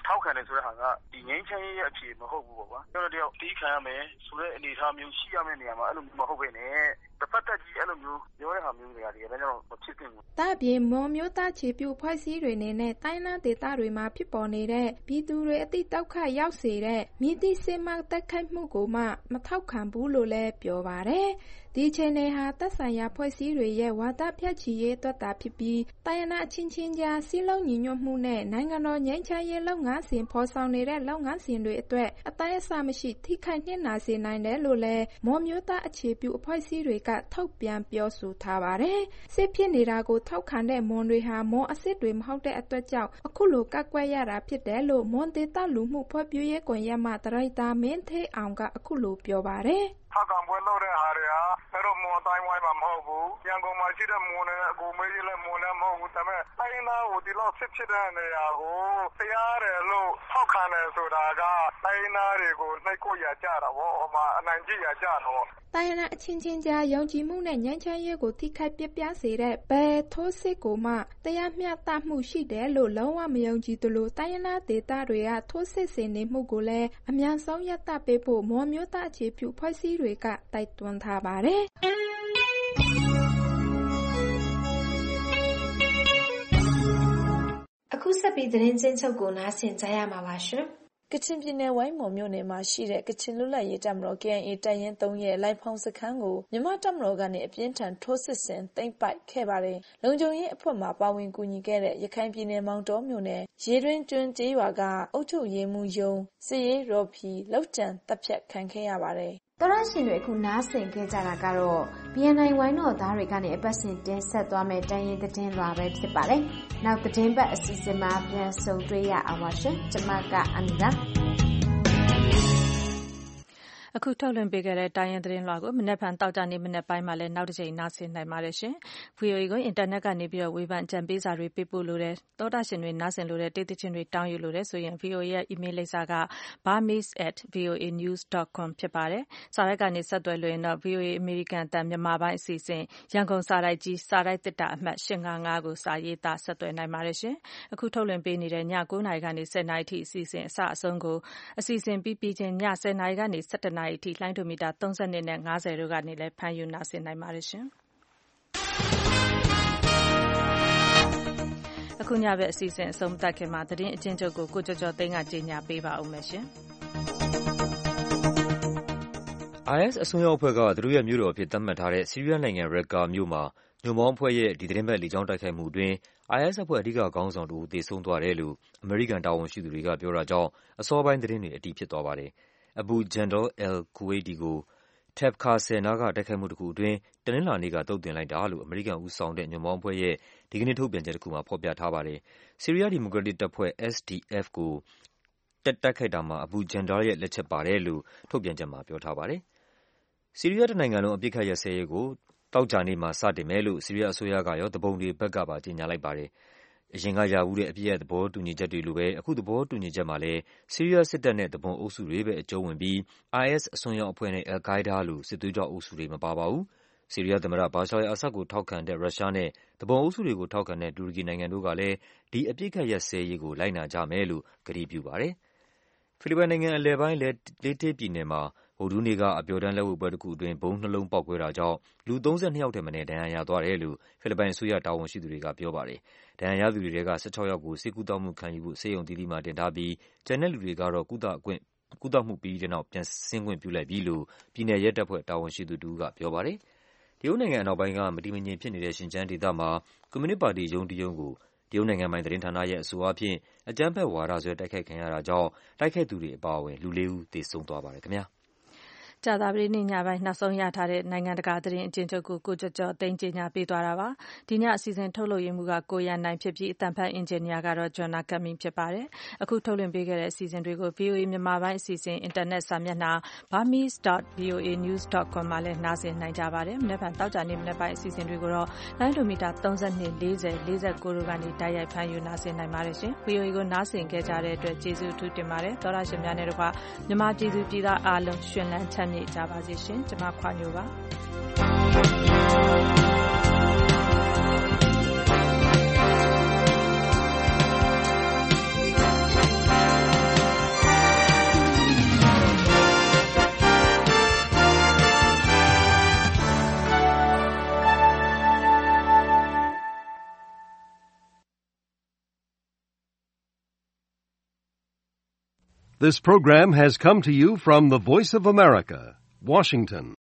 [SPEAKER 12] ထောက်ခံတယ်ဆိုတဲ့ဟာကဒီငင်းချမ်းရဲ့အဖြစ်မဟုတ်ဘူးပေါ့ကွာကျွန်တော်တို့တီးခံရမယ်ဆိုတဲ့အနေအထားမျိုးရှိရမယ့်နေရာမှာအဲ့လိုမဟုတ်ဘဲနဲ့တစ်ဖက်သက်ကြီးအဲ့လိုမျိုးပြောတဲ့ဟာမျိုးတွေကလည်းဒါကြောင့်မဖြစ်သင့်ဘူး
[SPEAKER 19] ။ဒါ့အပြင်မွန်မျိုးသားခြေပြုဖွဲ့စည်းတွေနဲ့တိုင်းနာဒေသတွေမှာဖြစ်ပေါ်နေတဲ့ပြည်သူတွေအတိတောက်ခတ်ရောက်စေတဲ့မြစ်တိစစ်မှတက်ခိုက်မှုကိုမှမထောက်ခံဘူးလို့လည်းပြောပါတယ်။ဒီအခြေအနေဟာသက်ဆိုင်ရာဖွဲ့စည်းတွေရဲ့ဝါဒဖြန့်ချီရေးအတွက်သာဖြစ်ပြီးတိုင်းရင်းသားအချင်းချင်းကြားစည်းလုံးညီညွတ်မှုနဲ့နိုင်ငံတော်ငြိမ်းချမ်းရေးလုပ်ငန်းစဉ်ဖော်ဆောင်နေတဲ့လုပ်ငန်းစဉ်တွေအတွက်အတိုင်းအဆမရှိထိခိုက်နှင့်နာစေနိုင်တယ်လို့လည်းမွန်မျိုးသားအခြေပြုအဖွဲ့အစည်းတွေကထုတ်ပြန်ပြောဆိုထားပါတယ်။စစ်ဖြစ်နေတာကိုထောက်ခံတဲ့မွန်တွေဟာမွန်အစစ်တွေမဟုတ်တဲ့အတွက်ကြောင့်အခုလိုကကွက်ရတာဖြစ်တယ်လို့မွန်ဒေသလူမှုဖွဲ့ပြရေးကွန်ရက်မှဒရိုက်တာမင်းထေးအောင်ကအခုလိုပြောပါတယ်။
[SPEAKER 12] ထောက်ခံပွဲလုပ်တဲ့ဟာတွေဟာအဲ့တော့မွန်တိုင်းဝိုင်းမှာမဟုတ်ဘူးရန်ကုန်မှာရှိတဲ့မွန်နဲ့အကူမေးရလဲမွန်လည်းမဟုတ်ဘူးဒါပေမဲ့တိုင်းသားကိုဒီလောက်စစ်ဖြစ်တဲ့နေရာကိုတရားတယ်လို့ထောက်ခံတယ်ဆိုတာကတိုင်းသားတွေကိုနှိပ်ကိုရကြတာဗောဟိုမှာအနိုင်ကျင့်ရကြတော့
[SPEAKER 19] တိုင်းရင်းသားအချင်းချင်းကြားယုံကြည်မှုနဲ့ငြိမ်းချမ်းရေးကိုထိခိုက်ပျက်ပြားစေတဲ့ဘယ်ထိုးစစ်ကိုမှတရားမျှတမှုရှိတယ်လို့လုံးဝမယုံကြည်သလိုတိုင်းရင်းသားဒေသတွေကထိုးစစ်ဆင်နေမှုကိုလည်းအများဆုံးရပ်တန့်ပေးဖို့မွန်မျိုးသားအခြေပြုဖွဲ့စည်းတွေကတိုက်တွန်းထားပါတယ်။
[SPEAKER 16] အခုဆက်ပြီးသတင်းချင်းချုပ်ကိုနားဆင်ကြရမှာပါရှင်။
[SPEAKER 15] ကချင်ပြည်နယ်ဝိုင်းမော်မြို့နယ်မှာရှိတဲ့ကချင်လွတ်လပ်ရေးတပ်မတော် KIA တပ်ရင်း 3 ရဲ့လိုင်ဖောင်စခန်းကိုမြန်မာတပ်မတော်ကနေအပြင်းထန်ထိုးစစ်ဆင်သိမ်းပိုက်ခဲ့ပါတယ်။လုံခြုံရေးအဖွဲ့မှပါဝင်ကူညီခဲ့တဲ့ရခိုင်ပြည်နယ်မောင်တောမြို့နယ်ရေတွင်းကျွန်းကျေးရွာကအုပ်ချုပ်ရေးမှူးရုံးစစ်ရေးရော်ဖီလောက်ကျန်တပ်ဖြတ်ခံခဲ့ရပါတယ်။
[SPEAKER 16] တော်ရရှင်တွေအခုနားဆင်ခဲ့ကြတာကတော့ BNI ဝိုင်းတော်သားတွေကနေအပတ်စဉ်တင်ဆက်သွားမယ့်တိုင်းရင်းသတင်းလွှာပဲဖြစ်ပါတယ်။နောက်သတင်းပတ်အစီအစဉ်မှာပြန်ဆုံတွေ့ရအောင်ပါရှင်။ကျွန်မကအန်ဒါ
[SPEAKER 2] အခုထုတ်လွှင့်ပေးခဲ့တဲ့တိုင်းရင်းသတင်းလွှာကိုမနက်ဖြန်တောက်ကြနေမနက်ပိုင်းမှာလည်းနောက်တစ်ချိန်နားဆင်နိုင်ပါတယ်ရှင်။ VOA ကိုအင်တာနက်ကနေပြီးတော့ဝေဖန်ကြံပေးစာတွေပေးပို့လို့တဲ့သောတာရှင်တွေနားဆင်လို့တဲ့တိတိချင်းတွေတောင်းယူလို့တဲ့ဆိုရင် VOA ရဲ့ email လိပ်စာက burmese@voanews.com ဖြစ်ပါတယ်။စာရိုက်ကနေဆက်သွယ်လို့ရင်တော့ VOA American အသံမြန်မာပိုင်းအစီအစဉ်ရန်ကုန်စာရိုက်ကြီးစာရိုက်တစ်တာအမှတ်855ကိုစာရေးသားဆက်သွယ်နိုင်ပါတယ်ရှင်။အခုထုတ်လွှင့်ပေးနေတဲ့ည9:00နာရီကနေ10:00နာရီထိအစီအစဉ်အစအဆုံးကိုအစီအစဉ်ပြီးချင်းည10:00နာရီကနေ17:00နာရီထိလိုင်းဒိုမီတာ32နဲ့50တို့ကနေလည်းဖမ်းယူနာဆင်နိုင်ပါတယ်ရှင်။အခုညဘက်အစီအစဉ်အဆုံးသတ်ခင်မှာသတင်းအကျဉ်းချုပ်ကိုကိုကျော်ကျော်သိန်းကကြေညာပေးပါဦးမယ်ရှင်
[SPEAKER 3] ။ IS အစွန်းရောက်အဖွဲ့ကသူတို့ရဲ့မြို့တော်အဖြစ်သတ်မှတ်ထားတဲ့ဆီးရီးယားနိုင်ငံရက်ကာမြို့မှာညွန့်ပေါင်းအဖွဲ့ရဲ့ဒီသတင်းပတ်လေကြောင်းတိုက်ခိုက်မှုအတွင်း IS အဖွဲ့အဓိကခေါင်းဆောင်တဦးသေဆုံးသွားတယ်လို့အမေရိကန်တာဝန်ရှိသူတွေကပြောတာကြောင့်အစောပိုင်းသတင်းတွေအတည်ဖြစ်သွားပါတယ်။ Abu Jandal al-Kuwaiti ကို Tabqa နားကတိုက်ခိုက်မှုတစ်ခုအတွင်းတနင်္လာနေ့ကသုတ်သင်လိုက်တာလို့အမေရိကန်ဦးဆောင်တဲ့ညွန့်ပေါင်းအဖွဲ့ရဲ့ဒီကနေ့ထုတ်ပြန်ချက်တစ်ခုမှာဖော်ပြထားပါတယ်။ဆီးရီးယားဒီမိုကရက်တစ်တပ်ဖွဲ့ SDF ကိုတိုက်ခိုက်တာမှာ Abu Jandal ရဲ့လက်ချက်ပါတယ်လို့ထုတ်ပြန်ချက်မှာပြောထားပါတယ်။ဆီးရီးယားတစ်နိုင်ငံလုံးအပစ်အခတ်ရပ်စဲရေးကိုသောကြာနေ့မှာစတင်မယ်လို့ဆီးရီးယားအစိုးရကရောသူပုန်တွေဘက်ကပါကြေညာလိုက်ပါတယ်။အရင်ကရဘူးတဲ့အပြည့်ရဲ့သဘောတူညီချက်တွေလိုပဲအခုသဘောတူညီချက်မှာလည်းဆီးရီးယားစစ်တပ်နဲ့သူပုန်အုပ်စုတွေပဲအကျုံးဝင်ပြီး IS အစွန်းရောက်အဖွဲ့နဲ့ Al-Qaeda လို့စစ်သွေးကြွအုပ်စုတွေမပါပါဘူး။ဆီးရီးယားသမ္မတဘာရှာအဆဒ်ကိုထောက်ခံတဲ့ရုရှားနဲ့သူပုန်အုပ်စုတွေကိုထောက်ခံတဲ့တူရကီနိုင်ငံတို့ကလည်းဒီအပြစ်ခတ်ရပ်စဲရေးကိုလိုက်နာကြမယ်လို့ကတိပြုပါတယ်။ဖိလစ်ပိုင်နိုင်ငံအလယ်ပိုင်းလေတေးပြည်နယ်မှာဗုဒ္ဓဟူးနေ့ကအပျော်တမ်းလက်ဝှေ့ပွဲတစ်ခုအတွင်းဗုံး2လုံးပေါက်ကွဲတာကြောင့်လူ32ယောက်ထက်မနည်းဒဏ်ရာရသွားတယ်လို့ဖိလစ်ပိုင်အစိုးရတာဝန်ရှိသူတွေကပြောပါတယ်။ဒဏ်ရာရသူတွေထဲက16ယောက်ကိုဆေးကုသမှုခံယူဖို့ဆေးရုံသီးသီးမှာတင်ထားပြီးကျန်တဲ့လူတွေကတော့ကုသမှုပြီးတဲ့နောက်ပြန်ဆင်းခွင့်ပြုလိုက်ပြီလို့ပြည်နယ်ရဲတပ်ဖွဲ့တာဝန်ရှိသူတစ်ဦးကပြောပါတယ်။တရုတ်နိုင်ငံအနောက်ပိုင်းကမတည်မငြိမ်ဖြစ်နေတဲ့ရှင်ကျန်းဒေသမှာကွန်မြူနစ်ပါတီရုံးတစ်ရုံးကိုတရုတ်နိုင်ငံပိုင်သတင်းဌာနရဲ့အဆိုအားဖြင့်အကြမ်းဖက်ဝါဒစွဲတိုက်ခိုက်ခံရတာကြောင့်တိုက်ခိုက်သူတွေအပါအဝင်လူ4ဦးသေဆုံးသွားပါတယ်ခင်ဗျာ။
[SPEAKER 2] ကြာသပတေးနေ့ညပိုင်းနောက်ဆုံးရထားတဲ့နိုင်ငံတကာသတင်းအကျဉ်းချုပ်ကိုကိုကျော်ကျော်သိန်းကြေညာပေးသွားတာပါ။ဒီညအစီအစဉ်ထုတ်လုပ်ရင်းမှုကကိုရန်နိုင်ဖြစ်ပြီးအသံဖတ်အင်ဂျင်နီယာကတော့ဂျွန်နာကမ်မင်ဖြစ်ပါတယ်။အခုထုတ်လွှင့်ပေးခဲ့တဲ့အစီအစဉ်တွေကို VOA မြန်မာပိုင်းအစီအစဉ်အင်တာနက်စာမျက်နှာ burmese.voanews.com မှာလည်းနားဆင်နိုင်ကြပါတယ်။မနက်ဖြန်တောက်ကြနေ့မနက်ပိုင်းအစီအစဉ်တွေကိုတော့လိုင်းဒိုမီတာ32 40 49တို့ကနေတိုက်ရိုက်ဖမ်းယူနာဆင်နိုင်ပါတယ်ရှင်။ VOA ကိုနားဆင်ခဲ့ကြတဲ့အတွက်ကျေးဇူးအထူးတင်ပါတယ်။သောရရှင်များနဲ့တကွမြန်မာပြည်သူပြည်သားအားလုံးရှင်လန်းချမ်းမြေ့ကြပါစေရှင်။ကျွန်မခွာညိုပါ။
[SPEAKER 1] This program has come to you from the Voice of America, Washington.